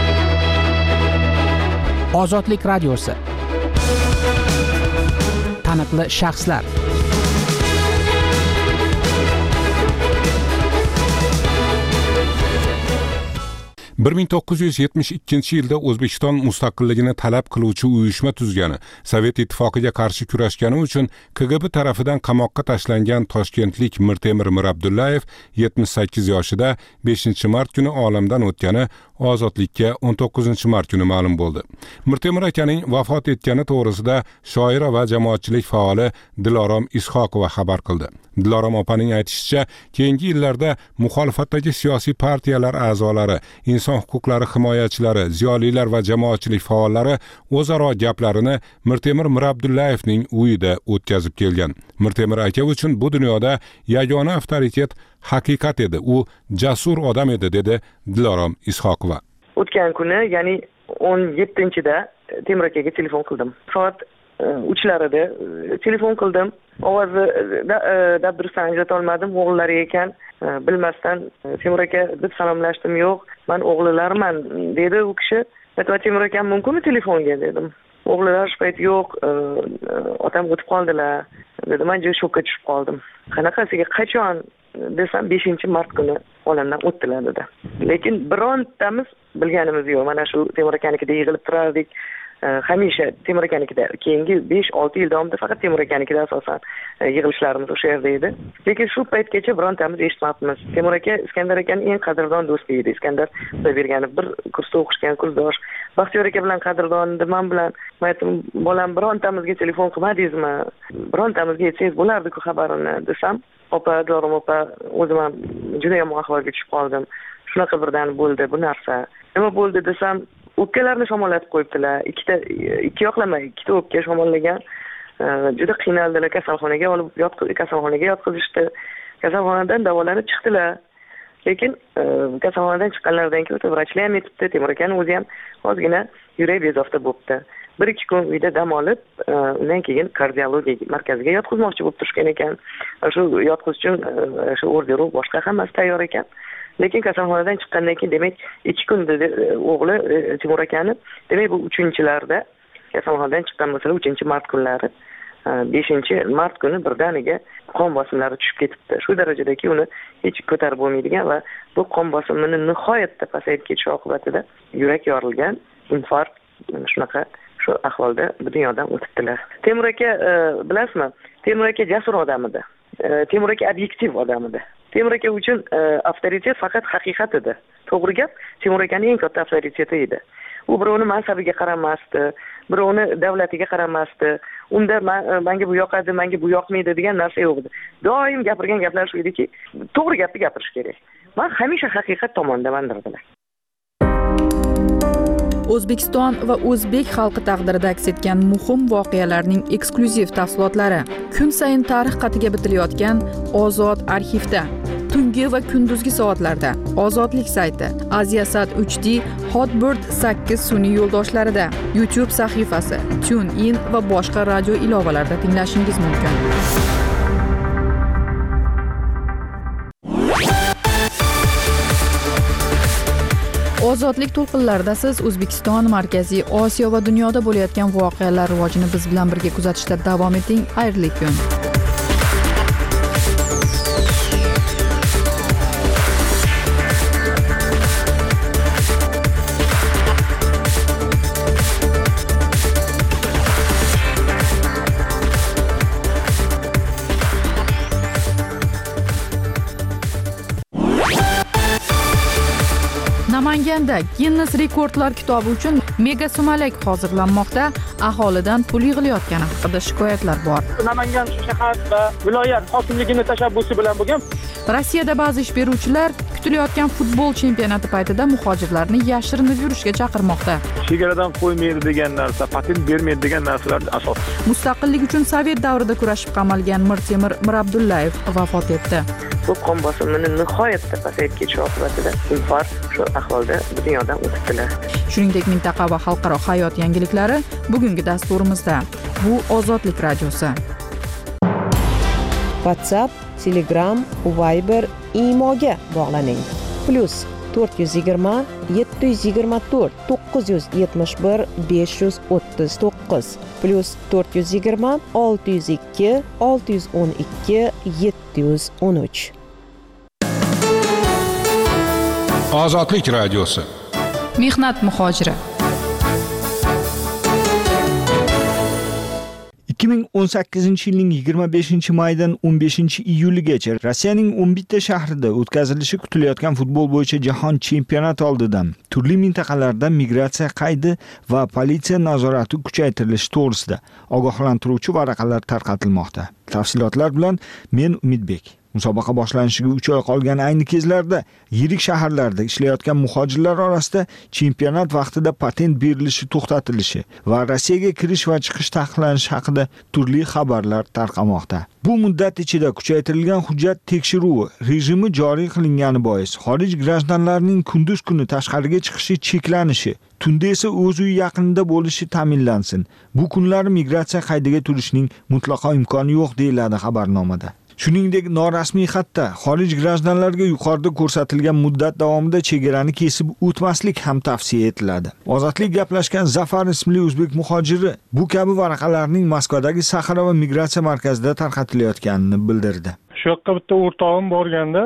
Ozodlik radiosi. Taniqli shaxslar. 1972-yilda O'zbekiston mustaqilligini talab qiluvchi uyushma tuzgani, Sovet ittifoqiga qarshi kurashgani uchun KGB tarafidan qamoqqa tashlangan toshkentlik Mirtemir Mirabdullayev 78 yoshida 5-mart kuni olamdan o'tgani Ozodlikka 19-mart kuni ma'lum bo'ldi. Mirtemir akaning vafot etgani to'g'risida shoira va jamoatchilik faoli Dilorom Ishoqova xabar qildi. Dilorom opaning aytishicha, keyingi yillarda muxolifatdagi siyosiy partiyalar a'zolari, inson huquqlari himoyachilari, ziyolilar va jamoatchilik faollari o'zaro gaplarini Mirtemir Mirabdullayevning uyida o'tkazib kelgan. Mirtemir aka uchun bu dunyoda yagona avtoritet haqiqat edi. U jasur odam edi, dedi Dilorom Ishoqova. O'tgan kuni, ya'ni 17-da Temir akaga telefon qildim. Soat 3larida telefon qildim. Ovozida durust anglata olmadim. O'g'illari ekan, bilmasdan Temir aka deb salomlashdim. Yo'q, men o'g'illarman dedi u kishi. Temir aka mumkinmi telefonga dedim. O'g'illar shu payt yo'q, otam o'tib qoldilar dedi. Men juda shokka tushib qoldim. Qanaqasiga, qachon desam 5-mart kuni olamdan o'tdilar dedi. Lekin birontamiz bilganimiz yo'q. Mana shu Temir akanikida yig'ilib turardik. Hamisha Temir akanikida, keyingi 5-6 yil davomida faqat Temir akanikida asosan yig'ilishlarimiz o'sha yerda edi. Lekin shu paytgacha birontamiz eshitmabmiz. Temir aka Iskandar akaning eng qadrdon do'sti edi. Iskandar Xudoyberganov bir kursda o'qishgan kursdosh. Baxtiyor aka bilan qadrdon edi. Men bilan aytdim, bolam birontamizga telefon qilmadingizmi? Birontamizga aytsangiz bo'lardi-ku xabarini desam, opa, Dilorom opa, o'zim ham juda yomon ahvolga tushib qoldim. Shunaqa birdan bo'ldi bu narsa. Nima bo'ldi desam, o'pkalarni shamollatib qo'yibdilar. Ikki yoqlamay, ikkita o'pka shamollagan. Juda qiynaldilar, kasalxonaga olib kasalxonaga yotqizishdi. Kasalxonadan davolanib chiqdilar. Lekin kasalxonadan chiqqanlaridan keyin o'ta vrachlar ham aytibdi, Temir akaning o'zi ham ozgina yurak bezovta bo'libdi. 1-2 kun uyda dam olib, undan keyin kardiologiya markaziga yotqizmoqchi bo'lib turishgan ekan. Shu yotqizish uchun shu orderu boshqa hammasi tayyor ekan. Lekin kasalxonadan chiqqandan keyin, demak, 2 kun dedi o'g'li Temir akani, demak bu 3-larda kasalxonadan chiqqan bo'lsa, 3-mart kunlari, 5-mart kuni birdaniga qon bosimlari tushib ketibdi. Shu darajadaki uni hech ko'tarib bo'lmaydigan va bu qon bosimini nihoyatda pasayib ketishi oqibatida yurak yorilgan, infarkt, shunaqa shu ahvolda bu dunyodan o'tibdilar. Temir aka, bilasizmi? Temir aka jasur odam edi. Temir aka obyektiv odam edi. Temir aka uchun avtoritet faqat haqiqat edi. To'g'ri gap, Temir akaning eng katta avtoriteti edi. U birovni mansabiga qaramasdi, birovni davlatiga qaramasdi. Unda menga bu yoqadi, menga bu yoqmaydi degan narsa yo'q edi. Doim gapirgan gaplari shu ediki, to'g'ri gapni gapirish kerak. Men hamisha haqiqat tomondamandirdilar. O'zbekiston va o'zbek xalqi taqdirida aks etgan muhim voqealarning eksklyuziv tafsilotlari kun sayin tarix qatiga bitilayotgan Ozod arxivda. tungi va kunduzgi soatlarda Ozodlik sayti, Asiasat 3D, Hotbird 8 sun'iy yo'ldoshlarida, YouTube sahifasi, TuneIn va boshqa radio ilovalarida tinglashingiz mumkin. Ozodlik to'lqinlarida siz O'zbekiston, Markaziy Osiyo va dunyoda bo'layotgan voqealar rivojini biz bilan birga kuzatishda davom eting. Xayrli kun. Namanganda Guinness rekordlar kitobi uchun mega sumalak hozirlanmoqda. Aholidan pul yig'ilayotgani haqida shikoyatlar bor. Namangan shahar va viloyat hokimligining tashabbusi bilan bo'lgan. Rossiyada ba'zi ish beruvchilar kutilayotgan futbol chempionati paytida muhojirlarni yashirinib yurishga chaqirmoqda. Chegaradan qo'ymaydi degan narsa, patent bermaydi degan narsalar asos. Mustaqillik uchun Sovet davrida kurashib qamalgan Mirtemir Mirabdullayev vafot etdi. Bu qon bosimini nihoyatda pasayib ketishi oqibatida infarkt shu ahvolda dunyodan o'tibdilar. Shuningdek, mintaqa va xalqaro hayot yangiliklari bugungi dasturimizda. Bu Ozodlik radiosi. WhatsApp, Telegram, Viber, Imoga bog'laning. +420 724 971 539 +420 602 612 713. Ozodlik radiosi. Mehnat muhojiri. 2018-yilning 25-maydan 15-iyuligacha Rossiyaning 11 shahrida o'tkazilishi kutilayotgan futbol bo'yicha jahon chempionati oldidan turli mintaqalarda migratsiya qaydi va politsiya nazorati kuchaytirilishi to'g'risida ogohlantiruvchi varaqalar tarqatilmoqda. Tafsilotlar bilan men Umidbek. Musobaqa boshlanishiga 3 oy qolgan ayni kezlarda yirik shaharlarda ishlayotgan muhojirlar orasida chempionat vaqtida patent berilishi to'xtatilishi va Rossiyaga kirish va chiqish taqiqlanishi haqida turli xabarlar tarqamoqda. Bu muddat ichida kuchaytirilgan hujjat tekshiruvi rejimi joriy qilingani bois xorij grajdanlarining kunduz kuni tashqariga chiqishi cheklanishi, tunda esa o'z uyi yaqinida bo'lishi ta'minlansin. Bu kunlari migratsiya qaydiga turishning mutlaqo imkoni yo'q deyiladi xabarnomada. Shuningdek, norasmiy xatda xorij grajdanlariga yuqorida ko'rsatilgan muddat davomida chegarani kesib o'tmaslik ham tavsiya etiladi. Ozodlik gaplashgan Zafar ismli o'zbek muhojiri bu kabi varaqalarning Moskvadagi Saxara va migratsiya markazida tarqatilayotganini bildirdi. Shu yoqqa bitta o'rtog'im borganda,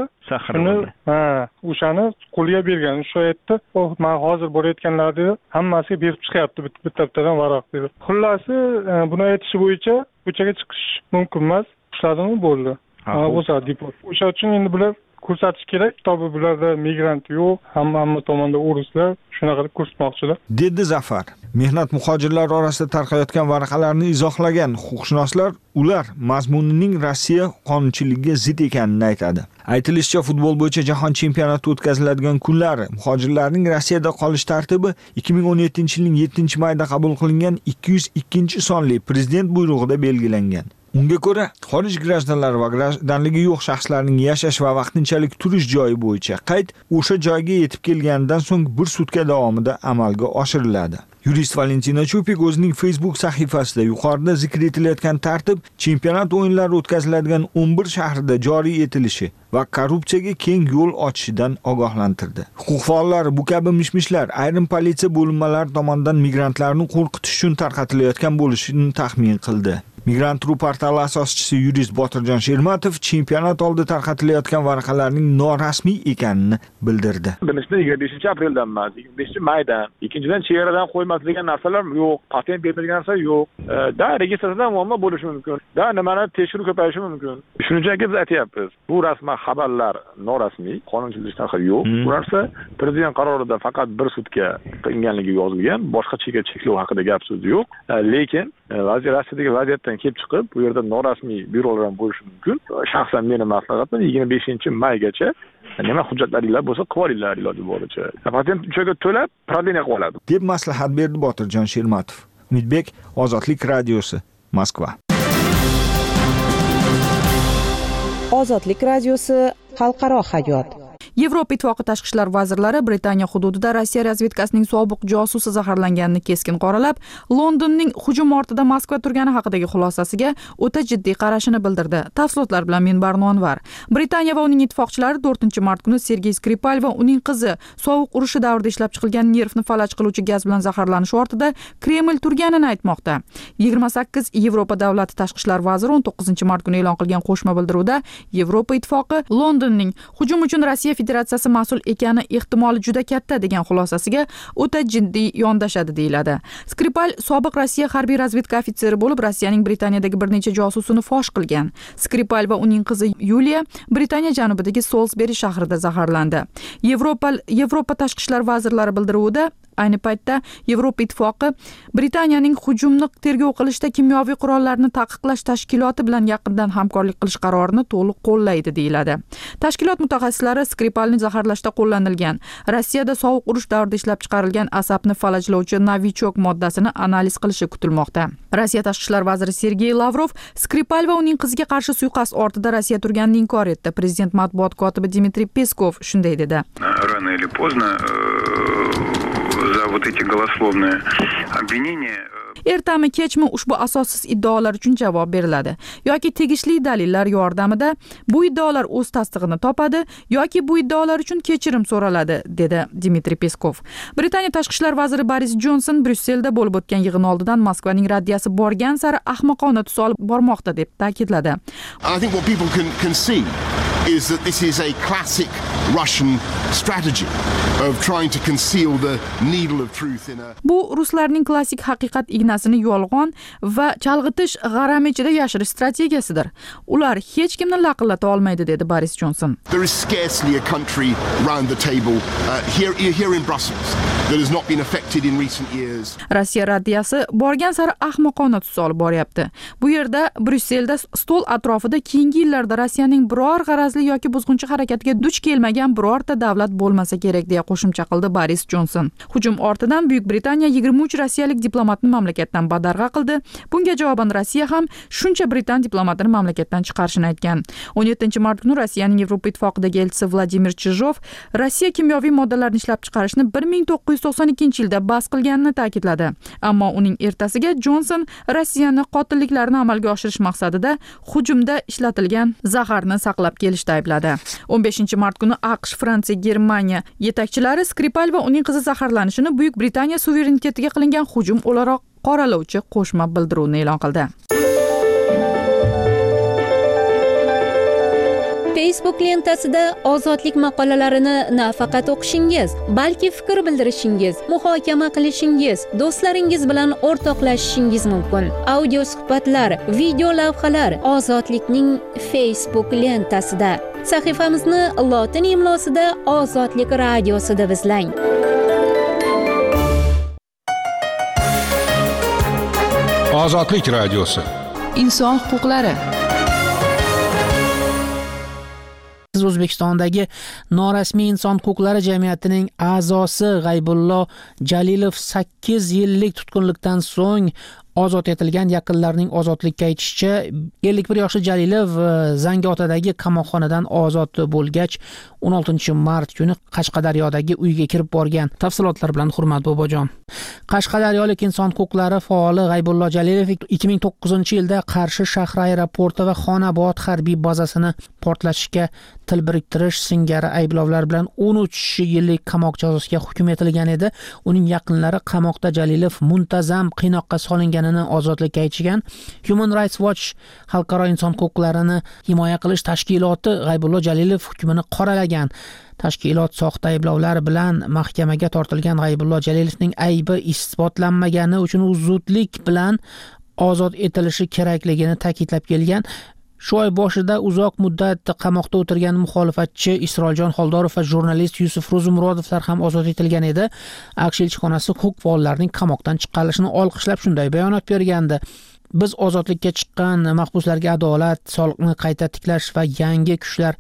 o'shani qo'lga bergan. Shu aytdi, "Men hozir borayotganlarni hammasiga berib chiqyapti bitta-bittadan varaq" dedi. Xullasi, buni aytishi bo'yicha ko'chaga chiqish mumkin emas. Ishladimi bo'ldi. O'sha deport. O'sha uchun endi bular ko'rsatish kerak. To'g'ri bularda migrant yo'q, hamma tomonda o'rislar, shunaqa qilib ko'rsatmoqchilar. Dedi Zafar. Mehnat muhojirlari orasida tarqayotgan varaqalarni izohlagan huquqshunoslar ular mazmunining Rossiya qonunchiligiga zid ekanini aytadi. Aytilishicha, futbol bo'yicha jahon chempionati o'tkaziladigan kunlari muhojirlarning Rossiyada qolish tartibi 2017-yilning 7-mayida qabul qilingan 202 sonli prezident buyrug'ida belgilangan. Unga ko'ra, xorij grajdanlari va grajdanligi yo'q shaxslarning yashash va vaqtinchalik turish joyi bo'yicha qayd o'sha joyga yetib kelganidan so'ng 1 sutka davomida amalga oshiriladi. Yurist Valentina Chupik o'zining Facebook sahifasida yuqorida zikr etilayotgan tartib chempionat o'yinlari o'tkaziladigan 11 shahrida joriy etilishi va korrupsiyaga keng yo'l ochishidan ogohlantirdi. Huquq faollari bu kabi mishmishlar ayrim politsiya bo'linmalari tomonidan migrantlarni qo'rqitish uchun tarqatilayotgan bo'lishini taxmin qildi. Migrant.ru portali asoschisi yurist Botirjon Shermatov chempionat oldi tarqatilayotgan varaqalarning norasmiy ekanini bildirdi. Birinchidan 25-apreldan emas, 25-maydan. Ikkinchidan chegaradan qo'ymasligi narsalar yo'q, patent bermagan narsa yo'q. Da registratsiyadan muammo bo'lishi mumkin. Da nimalar tekshiruv ko'payishi mumkin. Shuning uchun biz aytyapmiz. Bu rasman xabarlar norasmiy, qonunchilikdan yo'q. Bu narsa prezident qarorida faqat 1 sutka qilinganligi yozilgan, boshqa cheklov haqida gap so'z yo'q. Lekin Rossiyadagi vaziyatdan kelib chiqib, bu yerda norasmiy byurolar ham bo'lishi mumkin. Shaxsan meni maslahatim 25-maygacha nima hujjatlaringlar bo'lsa, qilib olinglar iloji boricha. Patent uchun to'lab, proдление qilib oladi. Deb maslahat berdi Botirjon Shermatov. Umidbek, Ozodlik radiosi, Moskva. Ozodlik radiosi xalqaro hayot. Yevropa Ittifoqi tashqi ishlar vazirlari Britaniya hududida Rossiya razvedkasining sobiq josusi zaharlanganini keskin qoralab, Londonning hujum ortida Moskva turgani haqidagi xulosasiga o'ta jiddiy qarashini bildirdi. Tafsilotlar bilan men Barno Anvar. Britaniya va uning ittifoqchilari 4-mart kuni Sergey Skripal va uning qizi sovuq urushi davrida ishlab chiqilgan nervni falaj qiluvchi gaz bilan zaharlanishi ortida Kreml turganini aytmoqda. 28 Yevropa davlati tashqi ishlar vaziri 19-mart kuni e'lon qilgan qo'shma bildiruvda Yevropa Ittifoqi Londonning hujum uchun Rossiya Federatsiyasi mas'ul ekani ehtimoli juda katta degan xulosasiga o'ta jiddiy yondashadi deyiladi. Skripal sobiq Rossiya harbiy razvedka ofitseri bo'lib, Rossiyaning Britaniyadagi bir necha josusini fosh qilgan. Skripal va uning qizi Yuliya Britaniya janubidagi Salisbury shahrida zaharlandi. Yevropa tashqi ishlar vazirlari bildiruvida ayni paytda Yevropa Ittifoqi Britaniyaning hujumni tergov qilishda kimyoviy qurollarni taqiqlash tashkiloti bilan yaqindan hamkorlik qilish qarorini to'liq qo'llaydi deyiladi. Tashkilot mutaxassislari Skripalni zaharlashda qo'llanilgan Rossiyada sovuq urush davrida ishlab chiqarilgan asabni falajlovchi novichok moddasini analiz qilishi kutilmoqda. Rossiya tashqi ishlar vaziri Sergey Lavrov Skripal va uning qiziga qarshi suiqasd ortida Rossiya turganini inkor etdi. Prezident matbuot kotibi Dmitriy Peskov shunday dedi. Rano или поздно за вот эти голословные обвинения. Ertami kechmi ushbu asossiz iddaolar uchun javob beriladi. Yoki tegishli dalillar yordamida bu iddaolar o'z tasdig'ini topadi, yoki bu iddaolar uchun kechirim so'raladi, dedi Dmitriy Peskov. Britaniya tashqi ishlar vaziri Boris Johnson Bryusselda bo'lib o'tgan yig'in oldidan Moskvaning raddiyasi borgan sari ahmoqona tus olib bormoqda deb ta'kidladi. I think what people can see is that this is a classic Russian strategy of trying to conceal the needle of truth in a. Bu ruslarning klassik haqiqat ignasini yolg'on va chalg'itish g'arami ichida yashirish strategiyasidir. Ular hech kimni laqillata olmaydi, dedi Boris Johnson. There is scarcely a country round the table here in Brussels that has not been affected in recent years. Rossiya raddiyasi borgan sari ahmoqona tus olib boryapti. Bu yerda Bryusselda stol atrofida keyingi yillarda Rossiyaning biror g'arazli yoki buzg'unchi harakatiga duch kelmagan birorta davlat bo'lmasa kerak, deya qo'shimcha qildi Boris Johnson. Hujum ortidan Buyuk Britaniya 23 rossiyalik diplomatni mamlakatdan badarg'a qildi. Bunga javoban Rossiya ham shuncha Britan diplomatini mamlakatdan chiqarishini aytgan. 17-mart kuni Rossiyaning Yevropa Ittifoqidagi elchisi Vladimir Chizhov Rossiya kimyoviy moddalarni ishlab chiqarishni 1992-yilda bas qilganini ta'kidladi. Ammo uning ertasiga Johnson Rossiyani qotilliklarni amalga oshirish maqsadida hujumda ishlatilgan zaharni saqlab kelishda aybladi. 15-mart kuni AQSh, Fransiya, Germaniya yetakchilari Skripal va uning qizi zaharlanishini Buyuk Britaniya suverenitetiga qilingan hujum o'laroq qoralovchi qo'shma bildiruvni e'lon qildi. Facebook lentasida ozodlik maqolalarini nafaqat o'qishingiz, balki fikr bildirishingiz, muhokama qilishingiz, do'stlaringiz bilan o'rtoqlashishingiz mumkin. Audio suhbatlar, video lavhalar Ozodlikning Facebook lentasida. Sahifamizni lotin imlosida Ozodlik radiosida izlang. Ozodlik radiosi. Inson huquqlari. Siz O'zbekistondagi norasmiy inson huquqlari jamiyatining a'zosi G'aybullo Jalilov 8 yillik tutqunlikdan so'ng ozod etilgan. Yaqinlarining ozodlikka aytishicha 51 yoshli Jalilov Zangiotadagi qamoqxonadan ozod bo'lgach 16-mart kuni Qashqadaryodagi uyga kirib borgan. Tafsilotlar bilan Hurmat Bobojon. Qashqadaryolik inson huquqlari faoli G'aybullo Jalilov 2009-yilda Qarshi shahri aeroporti va Xonobod harbiy bazasini portlatishga til biriktirish singari ayblovlar bilan 13 yillik qamoq jazosiga hukm etilgan edi. Uning yaqinlari qamoqda Jalilov muntazam qiynoqqa solinganini ozodlikka aytishgan. Human Rights Watch xalqaro inson huquqlarini himoya qilish tashkiloti G'aybullo Jalilov hukmini qoralagan. Tashkilot soxta ayblovlar bilan mahkamaga tortilgan G'aybullo Jalilovning aybi isbotlanmagani uchun zudlik bilan ozod etilishi kerakligini ta'kidlab kelgan. Shu oy boshida uzoq muddat qamoqda o'tirgan muxolifatchi Isroiljon Xoldorov va jurnalist Yusuf Ro'zimurodovlar ham ozod etilgan edi. AQSh elchixonasi huquq faollarining qamoqdan chiqarilishini olqishlab shunday bayonot bergandi. Biz ozodlikka chiqqan mahbuslarga adolat, sog'liqni qayta tiklash va yangi kuchlar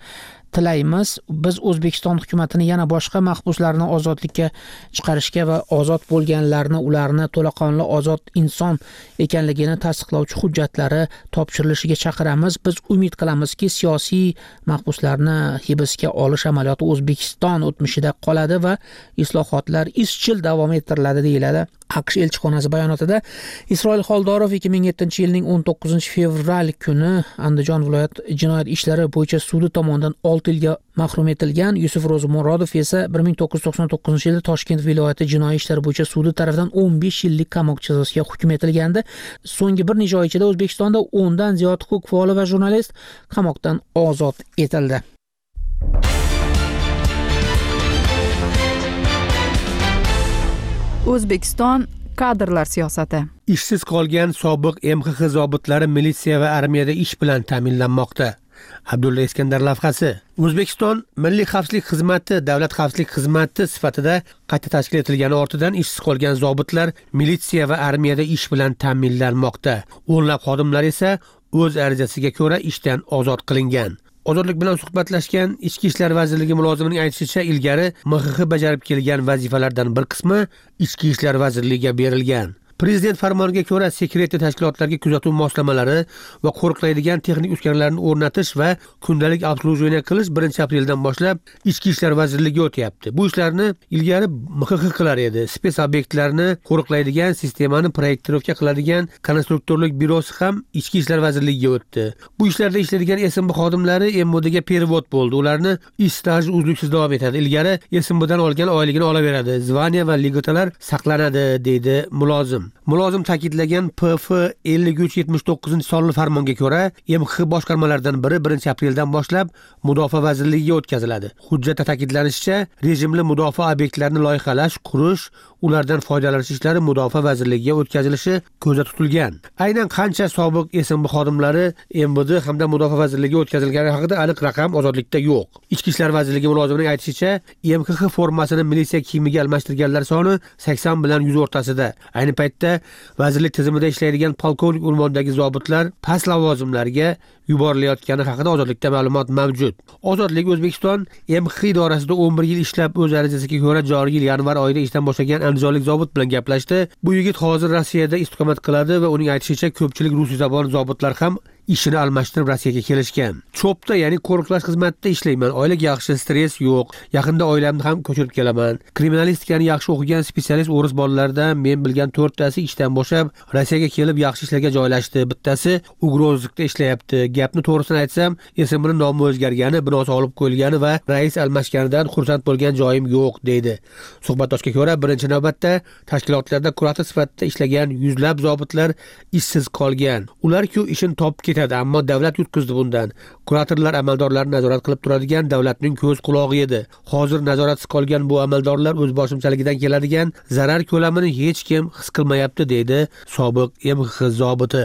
tilaymiz. Biz O'zbekiston hukumatini yana boshqa mahbuslarni ozodlikka chiqarishga va ozod bo'lganlarni ularni to'laqonli ozod inson ekanligini tasdiqlovchi hujjatlari topshirilishiga chaqiramiz. Biz umid qilamizki, siyosiy mahbuslarni hibsga olish amaliyoti O'zbekiston o'tmishida qoladi va islohotlar izchil davom ettiriladi deyiladi. AQSh elchixonasi bayonotida Isroil Xoldorov 2007-yilning 19-fevral kuni Andijon viloyat jinoyat ishlari bo'yicha sudi tomonidan 6 yilga mahrum etilgan, Yusuf Ro'zmurodov esa 1999-yilda Toshkent viloyati jinoyat ishlari bo'yicha sudi tomonidan 15 yillik qamoq jazosiga hukm etilgandi. So'nggi bir necha oy ichida O'zbekistonda 10 dan ziyod huquq faoli va jurnalist qamoqdan ozod etildi. O'zbekiston kadrlar siyosati. Ishsiz qolgan sobiq MXX zobitlari militsiya va armiyada ish bilan ta'minlanmoqda. Abdulla Iskandar lavhasi. O'zbekiston Milliy xavfsizlik xizmati davlat xavfsizlik xizmati sifatida qayta tashkil etilgani ortidan ishsiz qolgan zobitlar militsiya va armiyada ish bilan ta'minlanmoqda. O'nlab xodimlar esa o'z arizasiga ko'ra ishdan ozod qilingan. Ozodlik bilan suhbatlashgan Ichki ishlar vazirligi mulozimining aytishicha, ilgari MXX bajarib kelgan vazifalardan bir qismi Ichki ishlar vazirligiga berilgan. Prezident farmoniga ko'ra sekretli tashkilotlarga kuzatuv moslamalari va qo'riqlaydigan texnik uskunalarni o'rnatish va kundalik obslujeniya qilish 1-apreldan boshlab Ichki ishlar vazirligiga o'tyapti. Bu ishlarni ilgari MXX qilar edi. Spes obyektlarni qo'riqlaydigan sistemani proyektirovka qiladigan konstruktorlik byurosi ham Ichki ishlar vazirligiga o'tdi. Bu ishlarda ishlaydigan SMB xodimlari MODga perevod bo'ldi. Ularni ish staji uzluksiz davom etadi. Ilgari SMBdan olgan oyligini olaveradi. Zvaniya va ligotalar saqlanadi, deydi mulozim. Mulozim ta'kidlagan PF 5379-sonli farmonga ko'ra, MXX boshqarmalaridan biri 1-apreldan boshlab Mudofaa vazirligiga o'tkaziladi. Hujjatda ta'kidlanishicha, rejimli mudofaa obyektlarini loyihalash, qurish, ulardan foydalanish ishlari Mudofaa vazirligiga o'tkazilishi ko'zda tutilgan. Aynan qancha sobiq SMB xodimlari MBD hamda Mudofaa vazirligiga o'tkazilgani haqida aniq raqam ozodlikda yo'q. Ichki ishlar vazirligi mulozimining aytishicha, MXX formasini militsiya kiyimiga almashtirganlar soni 80 bilan 100 o'rtasida. Ayni paytda vazirlik tizimida ishlaydigan polkovnik unvonidagi zobitlar past lavozimlarga yuborilayotgani haqida ozodlikda ma'lumot mavjud. Ozodlik O'zbekiston MXX idorasida 11 yil ishlab o'z arizasiga ko'ra joriy yil yanvar oyida ishdan boshlagan andijonlik zobit bilan gaplashdi. Bu yigit hozir Rossiyada istiqomat qiladi va uning aytishicha, ko'pchilik rus zabon zobitlar ham ishini almashtirib Rossiyaga kelishgan. Chopda, ya'ni qo'riqlash xizmatida ishlayman. Oylik yaxshi, stress yo'q. Yaqinda oilamni ham ko'chirib kelaman. Kriminalistikani yaxshi o'qigan specialist o'ris bolalardan men bilgan 4 tasi ishdan bo'shab Rossiyaga kelib yaxshi ishlarga joylashdi. Bittasi Ugrozlikda ishlayapti. Gapni to'g'risini aytsam, esimning nomi o'zgargani, binosi olib qo'yilgani va rais almashganidan xursand bo'lgan joyim yo'q, deydi. Suhbatdoshga ko'ra, birinchi navbatda tashkilotlarda kurator sifatida ishlagan yuzlab zobitlar ishsiz qolgan. Ular-ku ishini topib ketadi, ammo davlat yutkizdi bundan. Kuratorlar amaldorlarni nazorat qilib turadigan davlatning ko'z qulog'i edi. Hozir nazoratsiz qolgan bu amaldorlar o'z boshimchaligidan keladigan zarar ko'lamini hech kim his qilmayapti, deydi sobiq MXX zobiti.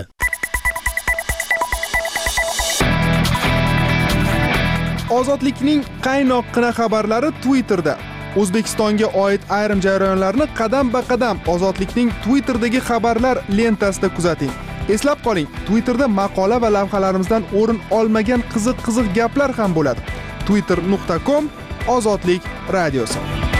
Ozodlikning qaynoqqina xabarlari Twitterda. O'zbekistonga oid ayrim jarayonlarni qadam-ba-qadam Ozodlikning Twitterdagi xabarlar lentasida kuzating. Eslab qoling, Twitterda maqola va lavhalarimizdan o'rin olmagan qiziq gaplar ham bo'ladi. twitter.com/ozodlik radiosi.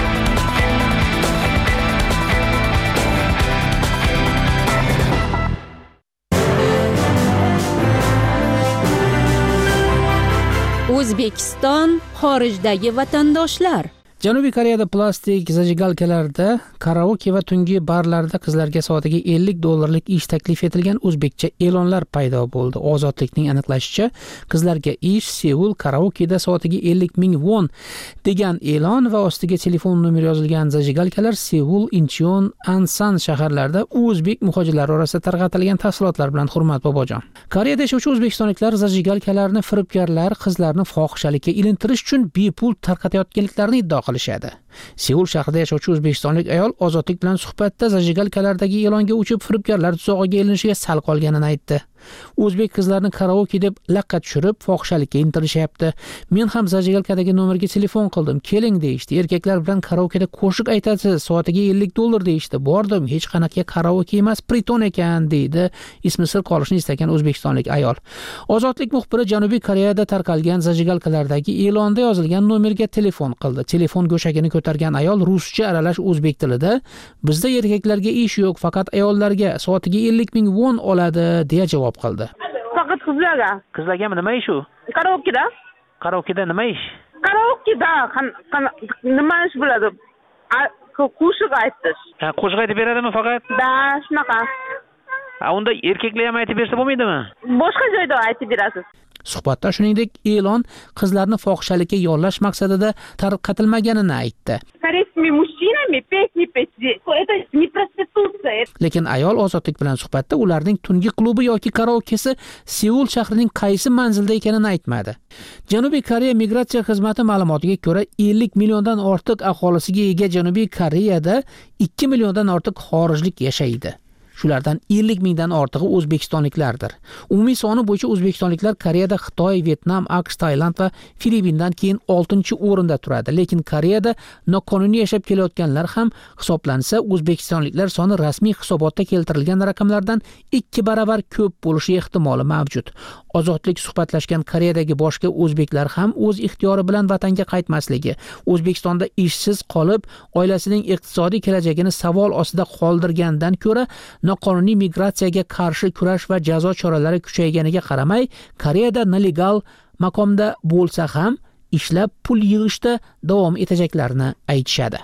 O'zbekiston xorijdagi vatandoshlar. Janubiy Koreyada plastik zajigalkalarda, karaoke va tungi barlarda qizlarga soatiga $50 ish taklif etilgan o'zbekcha e'lonlar paydo bo'ldi. Ozodlikning aniqlashicha, qizlarga ish Seul karaokeda soatiga 50,000 won degan e'lon va ostiga telefon nomeri yozilgan zajigalkalar Seul, Incheon, Ansan shaharlarida o'zbek muhojirlari orasida tarqatilgan tafsilotlar bilan Hurmat bobojon. Koreyada yashovchi o'zbekistonliklar zajigalkalarni firibgarlar qizlarni fohishalikka ilintirish uchun bepul tarqatayotganliklarini iddao qilishadi. Seul shahrida yashovchi o'zbekistonlik ayol Ozodlik bilan suhbatda zajigalkalardagi e'longa uchib firibgarlar tuzog'iga ilinishiga sal qolganini aytdi. O'zbek qizlarini karaoke deb laqqa tushirib, fohishalikka intilishyapti. Men ham zajigalkadagi nomerga telefon qildim. Keling deyishdi. Erkaklar bilan karaokeda qo'shiq aytasiz, soatiga $50 deyishdi. Bordim, hech qanaqa karaoke emas, priton ekan deydi. Ismi sir qolishni istagan o'zbekistonlik ayol. Ozodlik muxbiri Janubiy Koreyada tarqalgan zajigalkalardagi e'londa yozilgan nomerga telefon qildi. Telefon go'shagini ko'targan ayol ruscha aralash o'zbek tilida "Bizda erkaklarga ish yo'q, faqat ayollarga soatiga 50,000 won oladi" deya javob qildi. Faqat qizlarga. Qizlarga nima ish u? Karaokeda. Karaokeda nima ish? Karaokeda nima ish bo'ladi? Qo'shiq aytish. Qo'shiq aytib beradimi faqat? Da, shunaqa. Unda erkaklar ham aytib bersa bo'lmaydimi? Boshqa joyda aytib berasiz. Suhbatda shuningdek e'lon qizlarni fohishalikka yollash maqsadida tarqatilmaganini aytdi. Lekin ayol Ozodlik bilan suhbatda ularning tungi klubi yoki karaokesi Seul shahrining qaysi manzilda ekanini aytmadi. Janubiy Koreya migratsiya xizmati ma'lumotiga ko'ra 50 milliondan ortiq aholisiga ega Janubiy Koreyada 2 milliondan ortiq xorijlik yashaydi. Shulardan 50 mingdan ortig'i o'zbekistonliklardir. Umumiy soni bo'yicha o'zbekistonliklar Koreyada Xitoy, Vietnam, AQSh, Tailand va Filippindan keyin 6-o'rinda turadi. Lekin Koreyada noqonuniy yashab kelayotganlar ham hisoblansa, o'zbekistonliklar soni rasmiy hisobotda keltirilgan raqamlardan 2 baravar ko'p bo'lishi ehtimoli mavjud. Ozodlik suhbatlashgan Koreyadagi boshqa o'zbeklar ham o'z ixtiyori bilan vatanga qaytmasligi, O'zbekistonda ishsiz qolib, oilasining iqtisodiy kelajagini savol ostida qoldirgandan ko'ra noqonuniy migratsiyaga qarshi kurash va jazo choralari kuchayganiga qaramay, Koreyada nelegal maqomda bo'lsa ham ishlab pul yig'ishda davom etajaklarini aytishadi.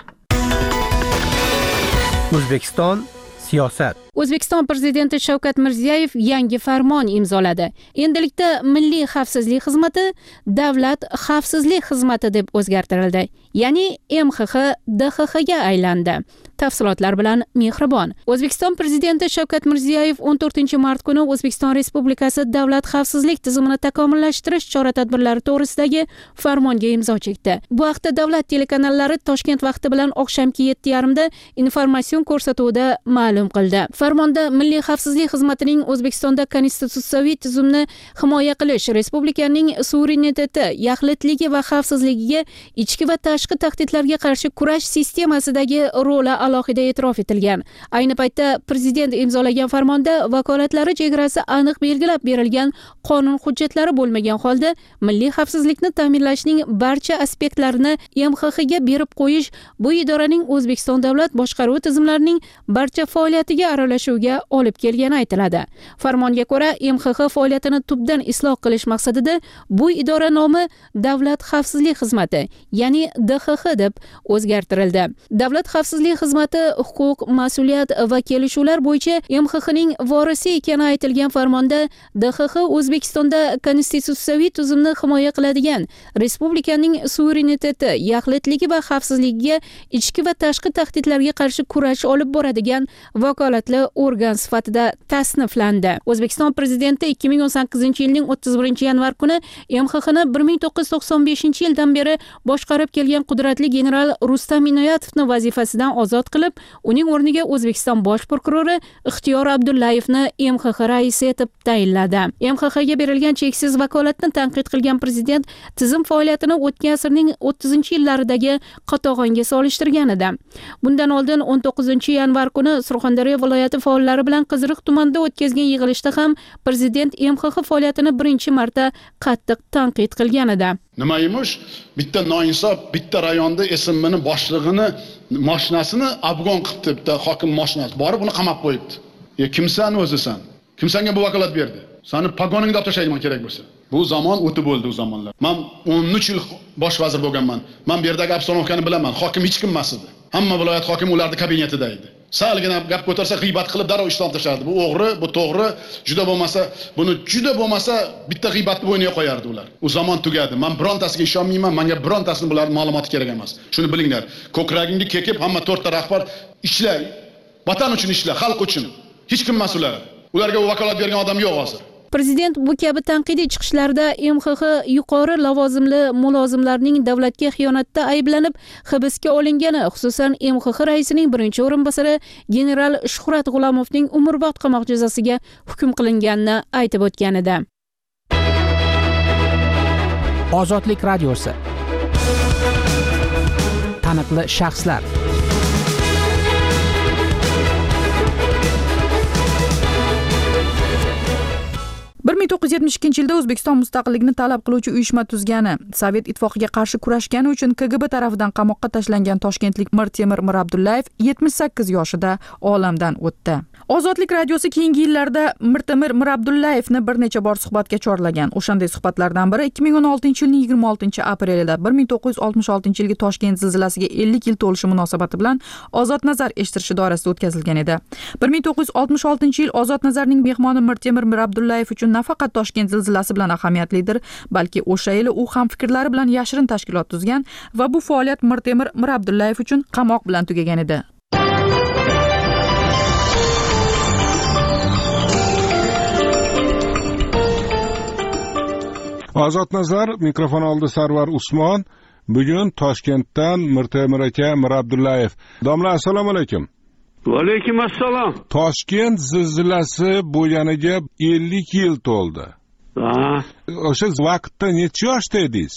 O'zbekiston siyosat. O'zbekiston prezidenti Shavkat Mirziyoyev yangi farmon imzoladi. Endilikda Milliy xavfsizlik xizmati Davlat xavfsizlik xizmati deb o'zgartirildi. Ya'ni MXX DXX ga aylandi. Tafsilotlar bilan Mehribon. O'zbekiston prezidenti Shavkat Mirziyoyev 14-mart kuni O'zbekiston Respublikasi davlat xavfsizlik tizimini takomillashtirish chora-tadbirlari to'g'risidagi farmonga imzo chekdi. Bu haqda davlat telekanallari Toshkent vaqti bilan oqshomki 7:30 da informatsion ko'rsatuvida ma'lum qildi. Farmonda Milliy xavfsizlik xizmatining O'zbekistonda konstitutsiyaviy tizimni himoya qilish, respublikaning suvereniteti, yaxlitligi va xavfsizligiga, ichki va tashqi tahdidlarga qarshi kurash sistemasidagi roli alohida e'tirof etilgan. Ayni paytda prezident imzolagan farmonda vakolatlari chegarasi aniq belgilab berilgan qonun hujjatlari bo'lmagan holda milliy xavfsizlikni ta'minlashning barcha aspektlarini MXX ga berib qo'yish bu idoraning O'zbekiston davlat boshqaruvi tizimlarining barcha faoliyatiga aralashuviga olib kelgani aytiladi. Farmonga ko'ra, MXX faoliyatini tubdan isloh qilish maqsadida bu idora nomi Davlat xavfsizlik xizmati, ya'ni DXX deb o'zgartirildi. Davlat xavfsizlik xizmati huquq, mas'uliyat va kelishuvlar bo'yicha MXX ning vorisi ekani aytilgan farmonda DXX O'zbekistonda konstitutsiyaviy tizimni himoya qiladigan, respublikaning suvereniteti, yaxlitligi va xavfsizligiga, ichki va tashqi tahdidlarga qarshi kurash olib boradigan vakolatli organ sifatida tasniflandi. O'zbekiston prezidenti 2018-yilning 31-yanvar kuni MXX ni 1995-yildan beri boshqarib kelgan qudratli general Rustam Inoyatovni vazifasidan ozod qilib, uning o'rniga O'zbekiston bosh prokurori Ixtiyor Abdullayevni MXX raisi etib tayinladi. MXX ga berilgan cheksiz vakolatni tanqid qilgan prezident tizim faoliyatini o'tgan asrning 30-yillaridagi qatag'onga solishtirgan edi. Bundan oldin 19-yanvar kuni Surxondaryo viloyati faollari bilan Qiziriq tumanida o'tkazgan yig'ilishda ham prezident MXX faoliyatini birinchi marta qattiq tanqid qilgan edi. Nima emish? Bitta noinsof, bitta rayonda SMMni boshlig'ini mashinasini afg'on qilibdi, bitta hokim mashinasi borib uni qamab qo'yibdi. Kimsan o'zisan? Kim senga bu vakolat berdi? Seni pagoningda olib tashlayman kerak bo'lsa. Bu zamon o'tib bo'ldi u zamonlar. Men 13 yil bosh vazir bo'lganman. Men bu yerdagi obstanovkani bilaman. Hokim hech kim emas edi. Hamma viloyat hokimi ularning kabinetida edi. Salgina gap ko'tarsa g'iybat qilib darrov ishdan tashardi. Bu o'g'ri, bu to'g'ri, juda bo'lmasa bitta g'iybatni bo'yniga qo'yardi ular. U zamon tugadi. Men birontasiga ishonmayman, menga birontasini bularning ma'lumoti kerak emas. Shuni bilinglar. Ko'kragingga kekib hamma 4 ta rahbar ishlaydi. Vatan uchun ishla, xalq uchun. Hech kim mas'ul. Ularga vakolat bergan odam yo'q hozir. Prezident bu kabi tanqidiy chiqishlarda MXX yuqori lavozimli mulozimlarning davlatga xiyonatda ayblanib hibsga olingani, xususan MXX raisining birinchi o'rinbosari general Shuhrat G'ulamovning umrbod qamoq jazosiga hukm qilinganini aytib o'tgan edi. Ozodlik radiosi. Taniqli shaxslar. 1972 yilda O'zbekiston mustaqillikni talab qiluvchi uyushma tuzgani, Sovet ittifoqiga qarshi kurashgani uchun KGB tomonidan qamoqqa tashlangan toshkentlik Mirtemir Mirabdullayev 78 yoshida olamdan o'tdi. Ozodlik radiosi keyingi yillarda Mirtemir Mirabdullayevni bir necha bor suhbatga chorlagan. O'shanday suhbatlardan biri 2016-yilning 26-aprelida 1966 yilgi Toshkent zilzilasiga 50 yil to'lishi munosabati bilan Ozod nazar eshittirishi doirasida o'tkazilgan edi. 1966 yil Ozod nazarning mehmoni Mirtemir Mirabdullayev uchun nafaqat Toshkent zilzilasi bilan ahamiyatlidir, balki o'sha yili u ham fikrlari bilan yashirin tashkilot tuzgan va bu faoliyat Mirtemir Mirabdullayev uchun qamoq bilan tugagan edi. Ozod nazar, mikrofon oldi Sarvar Usmon. Bugun Toshkentdan Mirtemir aka Mirabdullayev. Domla, assalomu alaykum. Va alaykum assalom. Toshkent zilzilasi bo'lganiga 50 yil to'ldi. O'sha vaqtda necha yoshda edingiz?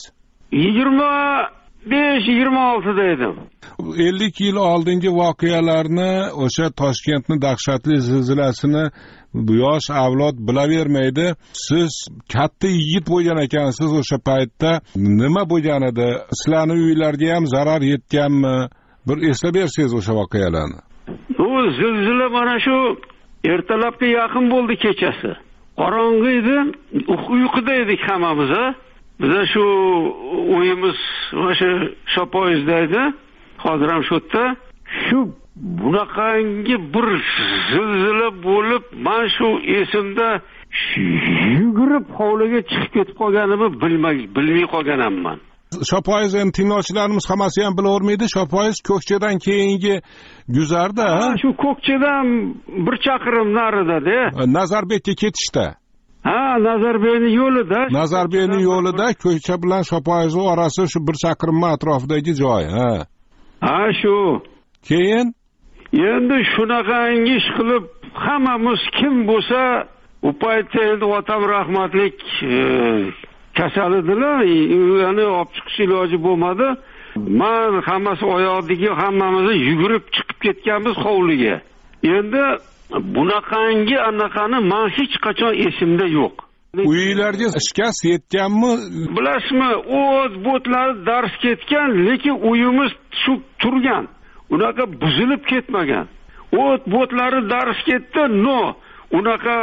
25-26 da edim. 50 yil oldingi voqealarni, o'sha Toshkentning dahshatli zilzilasini yosh avlod bilavermaydi. Siz katta yigit bo'lgan ekansiz o'sha paytda. Nima bo'lgan edi? Sizlarning uylarga ham zarar yetganmi? Bir eslab bersangiz o'sha voqealarni. Bu zilzila mana shu ertalabga yaqin bo'ldi kechasi. Qorong'i edi, uyquda edik hammamiz. Biza shu uyimiz o'sha Shopoyizda edi. Hozir ham shu yerda. Shu bunaqangi bir zilzila bo'lib, men shu esimda yugurib hovliga chiqib ketib qolganimni bilmay qolganman. Shopoyiz endi tinglovchilarimiz hammasi ham bilavermaydi. Shopoyiz Ko'kchadan keyingi guzarda. Shu Ko'kchadan bir chaqirim narida-da. Nazarbekka ketishda. Nazarbekning yo'lida. Nazarbekning yo'lida Ko'kcha bilan Shopoyiz orasi shu bir chaqirim atrofidagi joy, shu. Keyin endi shunaqangi ish qilib hammamiz kim bo'lsa, u paytda endi otam rahmatlik kasal edilar, yani olib chiqish iloji bo'lmadi. Men hammasi oyoqdagi hammamiz yugurib chiqib ketganmiz hovliga. Endi bunaqangi anaqani men hech qachon esimda yo'q. Uylarga shikast yetganmi? Bilasizmi, o'tlar dars ketgan, lekin uyimiz shu turgan. Unaqa buzilib ketmagan. O'tlari dars ketdi, unaqa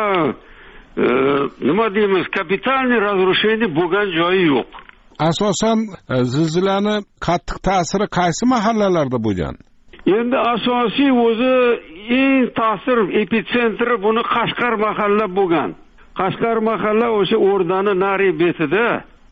nima deymiz, kapitalniy разрушение bo'lgan joyi yo'q. Asosan zilzilani qattiq ta'siri qaysi mahallalarda bo'lgan? Endi asosiy o'zi eng ta'sir epitsentri buni Qashqar mahalla bo'lgan. Qashqar mahalla o'sha O'rdani nari betida.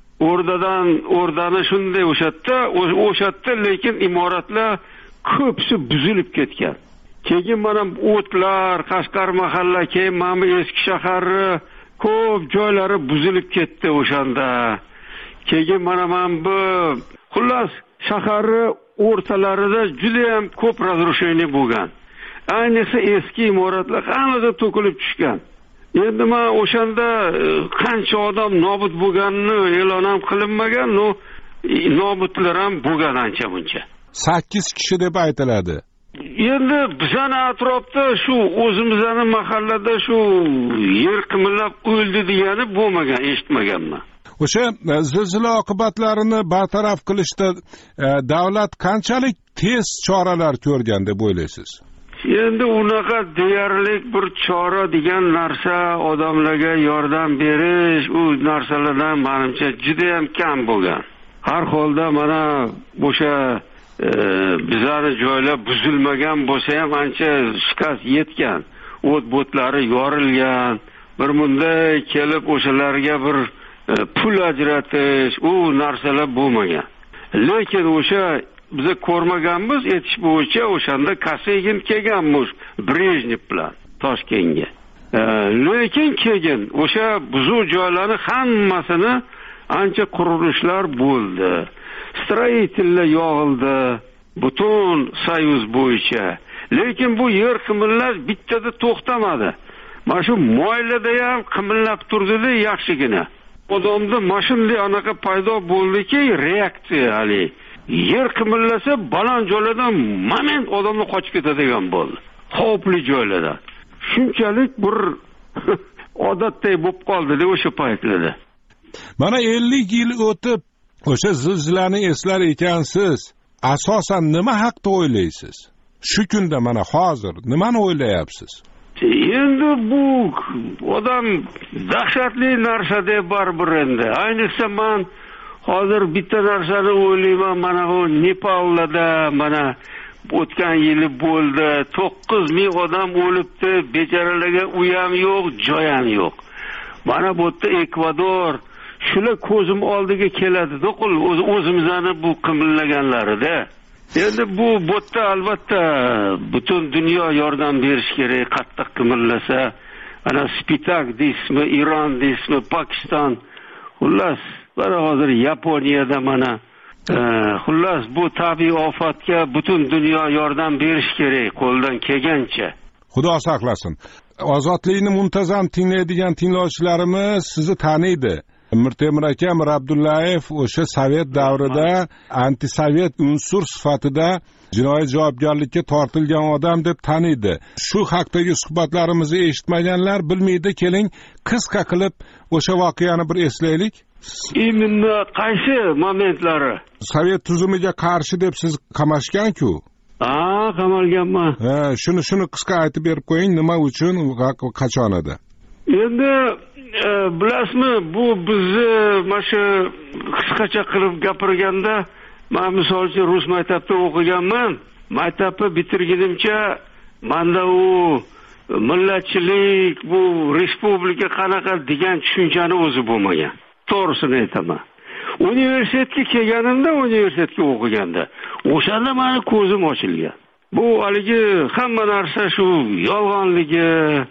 O'rdani shunday o'shatda lekin imoratlar ko'psi buzilib ketgan. Keyin mana o'tlar, Qashqar mahalla, keyin mana eski shahari ko'p joylari buzilib ketdi o'shanda. Keyin mana bu xullas shaharni o'rtalarida juda ham ko'p разрушение bo'lgan. Ayniqsa eski imoratlar hammasi to'kilib tushgan. Endi men o'shanda qancha odam nobud bo'lganini e'lon ham qilinmagan, nobudlar ham bo'lgan ancha buncha. 8 kishi deb aytiladi. Endi bizani atrofda shu o'zimizning mahallada shu yer qimillab o'ldi degani bo'lmagan, eshitmaganman. O'sha zilzila oqibatlarini bartaraf qilishda davlat qanchalik tez choralar ko'rgan deb o'ylaysiz? Endi unaqa deyarli bir chora degan narsa, odamlarga yordam berish, u narsalardan menimcha juda ham kam bo'lgan. Har holda mana o'sha bizani joylar buzilmagan bo'lsa ham ancha shikast yetgan. O'tlari yorilgan. Bir bunday kelib o'shalarga bir pul ajratish, u narsalar bo'lmagan. Lekin o'sha biz ko'rmaganmiz, aytish bo'yicha o'shanda Kosygin kelganmiz Brejnev bilan Toshkentga. lekin keyin o'sha buzuq joylarni hammasini ancha qurilishlar bo'ldi. Stroitellar yog'ildi butun Soyuz bo'yicha. Lekin bu yer qimirlash bittada to'xtamadi. Mana shu moylada ham qimirlab turdi-da yaxshigina. Odamda mashinli anaqa paydo bo'ldiki, reaksiya hali. Yer qimirlasa baland joylardan moment odamlar qochib ketadigan bo'ldi. Xavfli joylardan. Shunchalik bir odatday bo'lib qoldi-da o'sha paytlarda. Mana 50 yil o'tib, o'sha zilzilani eslar ekansiz. Asosan nima haqda o'ylaysiz? Shu kunda mana hozir nimani o'ylayapsiz? Endi bu odam dahshatli narsa deb baribir endi. Ayniqsa men hozir bitta narsani o'ylayman, mana bu Nepalda mana o'tgan yili bo'ldi. 9000 odam o'libdi, becharalarga uy ham yo'q, joy ham yo'q. Mana bu yerda Ekvador shular ko'zim oldiga keladi. Do'qil o'zimizning bu qimirlaganlarida. Endi bu yerda albatta butun dunyo yordam berish kerak, qattiq qimirlasa. Ana Spitak deysizmi, Iran deysizmi, Pokiston. Xullas, mana hozir Yaponiyada mana xullas bu tabiiy ofatga butun dunyo yordam berish kerak qo'ldan kelgancha. Xudo saqlasin. Ozodlikni muntazam tinglaydigan tinglovchilarimiz sizni taniydi. Mirtemir aka Abdullayev o'sha Sovet davrida antisovet unsur sifatida jinoiy javobgarlikka tortilgan odam deb taniydi. Shu haqdagi suhbatlarimizni eshitmaganlar bilmaydi. Keling, qisqa qilib o'sha voqeani bir eslaylik. Imенно qaysi momentlari? Sovet tuzumiga qarshi deb siz qamashgan-ku. Qamalganman. Shuni qisqa aytib berib qo'ying, nima uchun, qachon edi? Endi bilasizmi, bu bizni mana shu qisqacha qilib gapirganda, men misol uchun rus maktabida o'qiganman. Maktabni bitirgunimcha menda u millatchilik, bu respublika qanaqa degan tushunchani o'zi bo'lmagan. To'g'risini aytaman. Universitetga kelganimda, universitetga o'qiganda, o'shanda meni ko'zim ochilgan. Bu haligi hamma narsa shu yolg'onligi,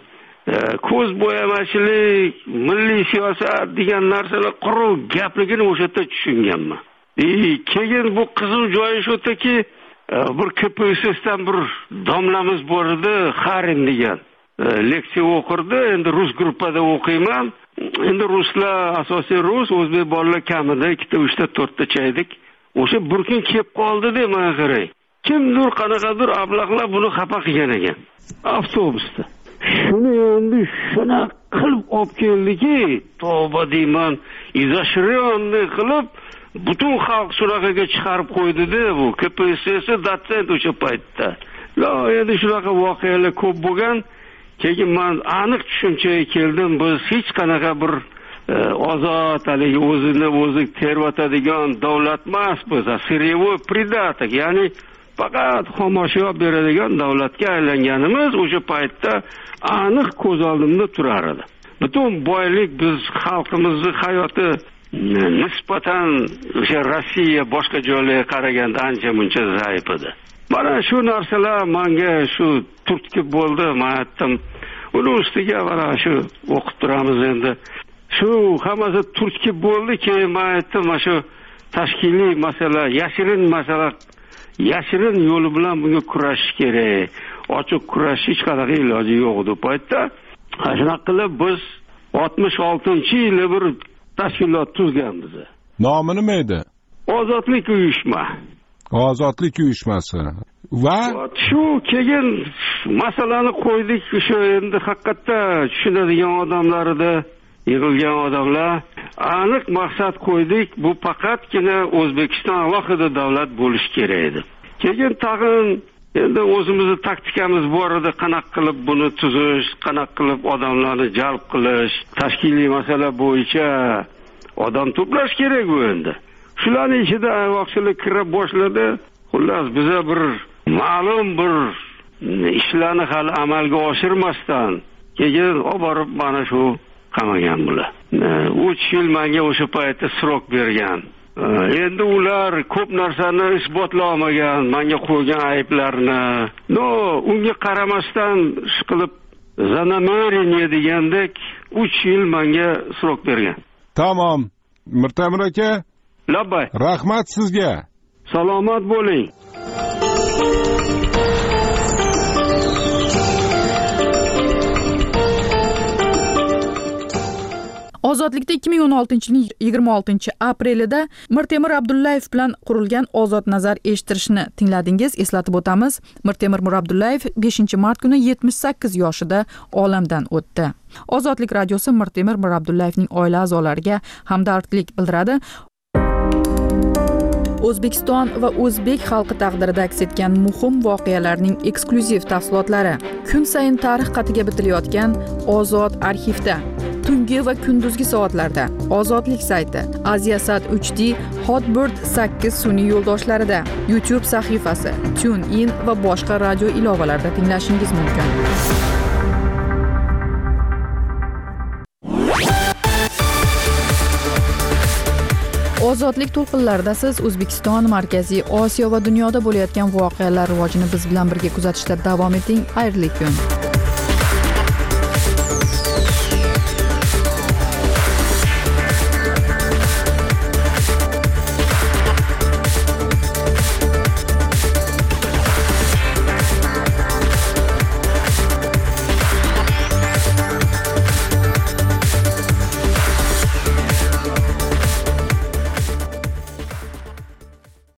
ko'z bo'yamachilik, milliy siyosat degan narsalar quruq gapligini o'sha yerda tushunganman. Keyin bu qiziq joyi shu yerdaki, bir KPSSdan bir domlamiz bor edi, Xarin degan. Leksiya o'qirdi, endi rus gruppada o'qiyman. Endi ruslar asosiy rus, o'zbek bolalar kamida 2 ta 4 ta chaydik. O'sha bir kun kelib qoldi-da, menga qaray. Kimdir qanaqadir ablaqlar buni xafa qilgan ekan avtobusda. Shuni endi shuna qilib olib keldiki, tavba deyman, izashironni qilib butun xalq suraqaga chiqarib qo'ydi-da, bu KPSS dotsent o'sha paytda. Endi shunaqa voqealar ko'p bo'lgan. Keyin men aniq tushunchaga keldim, biz hech qanaqa bir ozod haligi o'zini o'zi tervatadigan davlat emas, biz siryevoy pridatak, ya'ni faqat xomashyo beradigan davlatga aylanganimiz o'sha paytda aniq ko'z oldimda turar edi. Butun boylik biz xalqimizning hayoti nisbatan o'sha Rossiya boshqa joylarga qaraganda ancha-muncha zaif edi. Mana shu narsalar menga shu turtki bo'ldi, men aytdim. Uni ustiga mana shu o'qib turamiz endi. Shu hammasi turtki bo'ldi, keyin men aytdim, mana shu tashkiliy masala, yashirin yo'li bilan bunga kurashish kerak. Ochiq kurash hech qanaqa iloji yo'q edi paytda. Shunaqa qilib biz 66-yilda bir tashkilot tuzganmiz. Nomi nima edi? Ozodlik uyushma. Ozodlik uyushmasi. Va shu keyin masalani qo'ydik, o'sha endi haqiqatda tushunadigan odamlarida yig'ilgan odamlar aniq maqsad qo'ydik, bu faqatgina O'zbekiston alohida davlat bo'lishi kerak edi. Keyin tag'in endi o'zimizning taktikamiz bor edi, qanaqa qilib buni tuzish, qanaqa qilib odamlarni jalb qilish, tashkiliy masala bo'yicha odam to'plash kerak bu endi. Shularning ichida ayvoqchilik kirib boshladi. Xullas biza bir ma'lum bir ishlarni hali amalga oshirmasdan keyin olib borib mana shu qamagan bular. 3 yil menga o'sha paytda srok bergan. Endi ular ko'p narsani isbotlay olmagan, menga qo'ygan ayblarni. Unga qaramasdan ish qilib za намерение degandek 3 yil menga srok bergan. Tamom. Mirtemir aka, labbay. Rahmat sizga. Salomat bo'ling. Ozodlikda 2016-yilning 26-aprelida Mirtemir Abdullayev bilan qurilgan Ozod nazar eshittirishni tingladingiz. Eslatib o'tamiz, Mirtemir Abdullayev 5-mart kuni 78 yoshida olamdan o'tdi. Ozodlik radiosi Mirtemir Abdullayevning oila a'zolariga hamdardlik bildiradi. O'zbekiston va o'zbek xalqi taqdirida aks etgan muhim voqealarning eksklyuziv tafsilotlari kun sayin tarix qatiga bitilayotgan Ozod arxivda, tungi va kunduzgi soatlarda, Ozodlik sayti, Aziasat 3D, Hotbird 8 sun'iy yo'ldoshlarida, YouTube sahifasi, TuneIn va boshqa radio ilovalarida tinglashingiz mumkin. Ozodlik to'lqinlarida siz O'zbekiston, Markaziy Osiyo va dunyoda bo'layotgan voqealar rivojini biz bilan birga kuzatishda davom eting. Xayrli kun.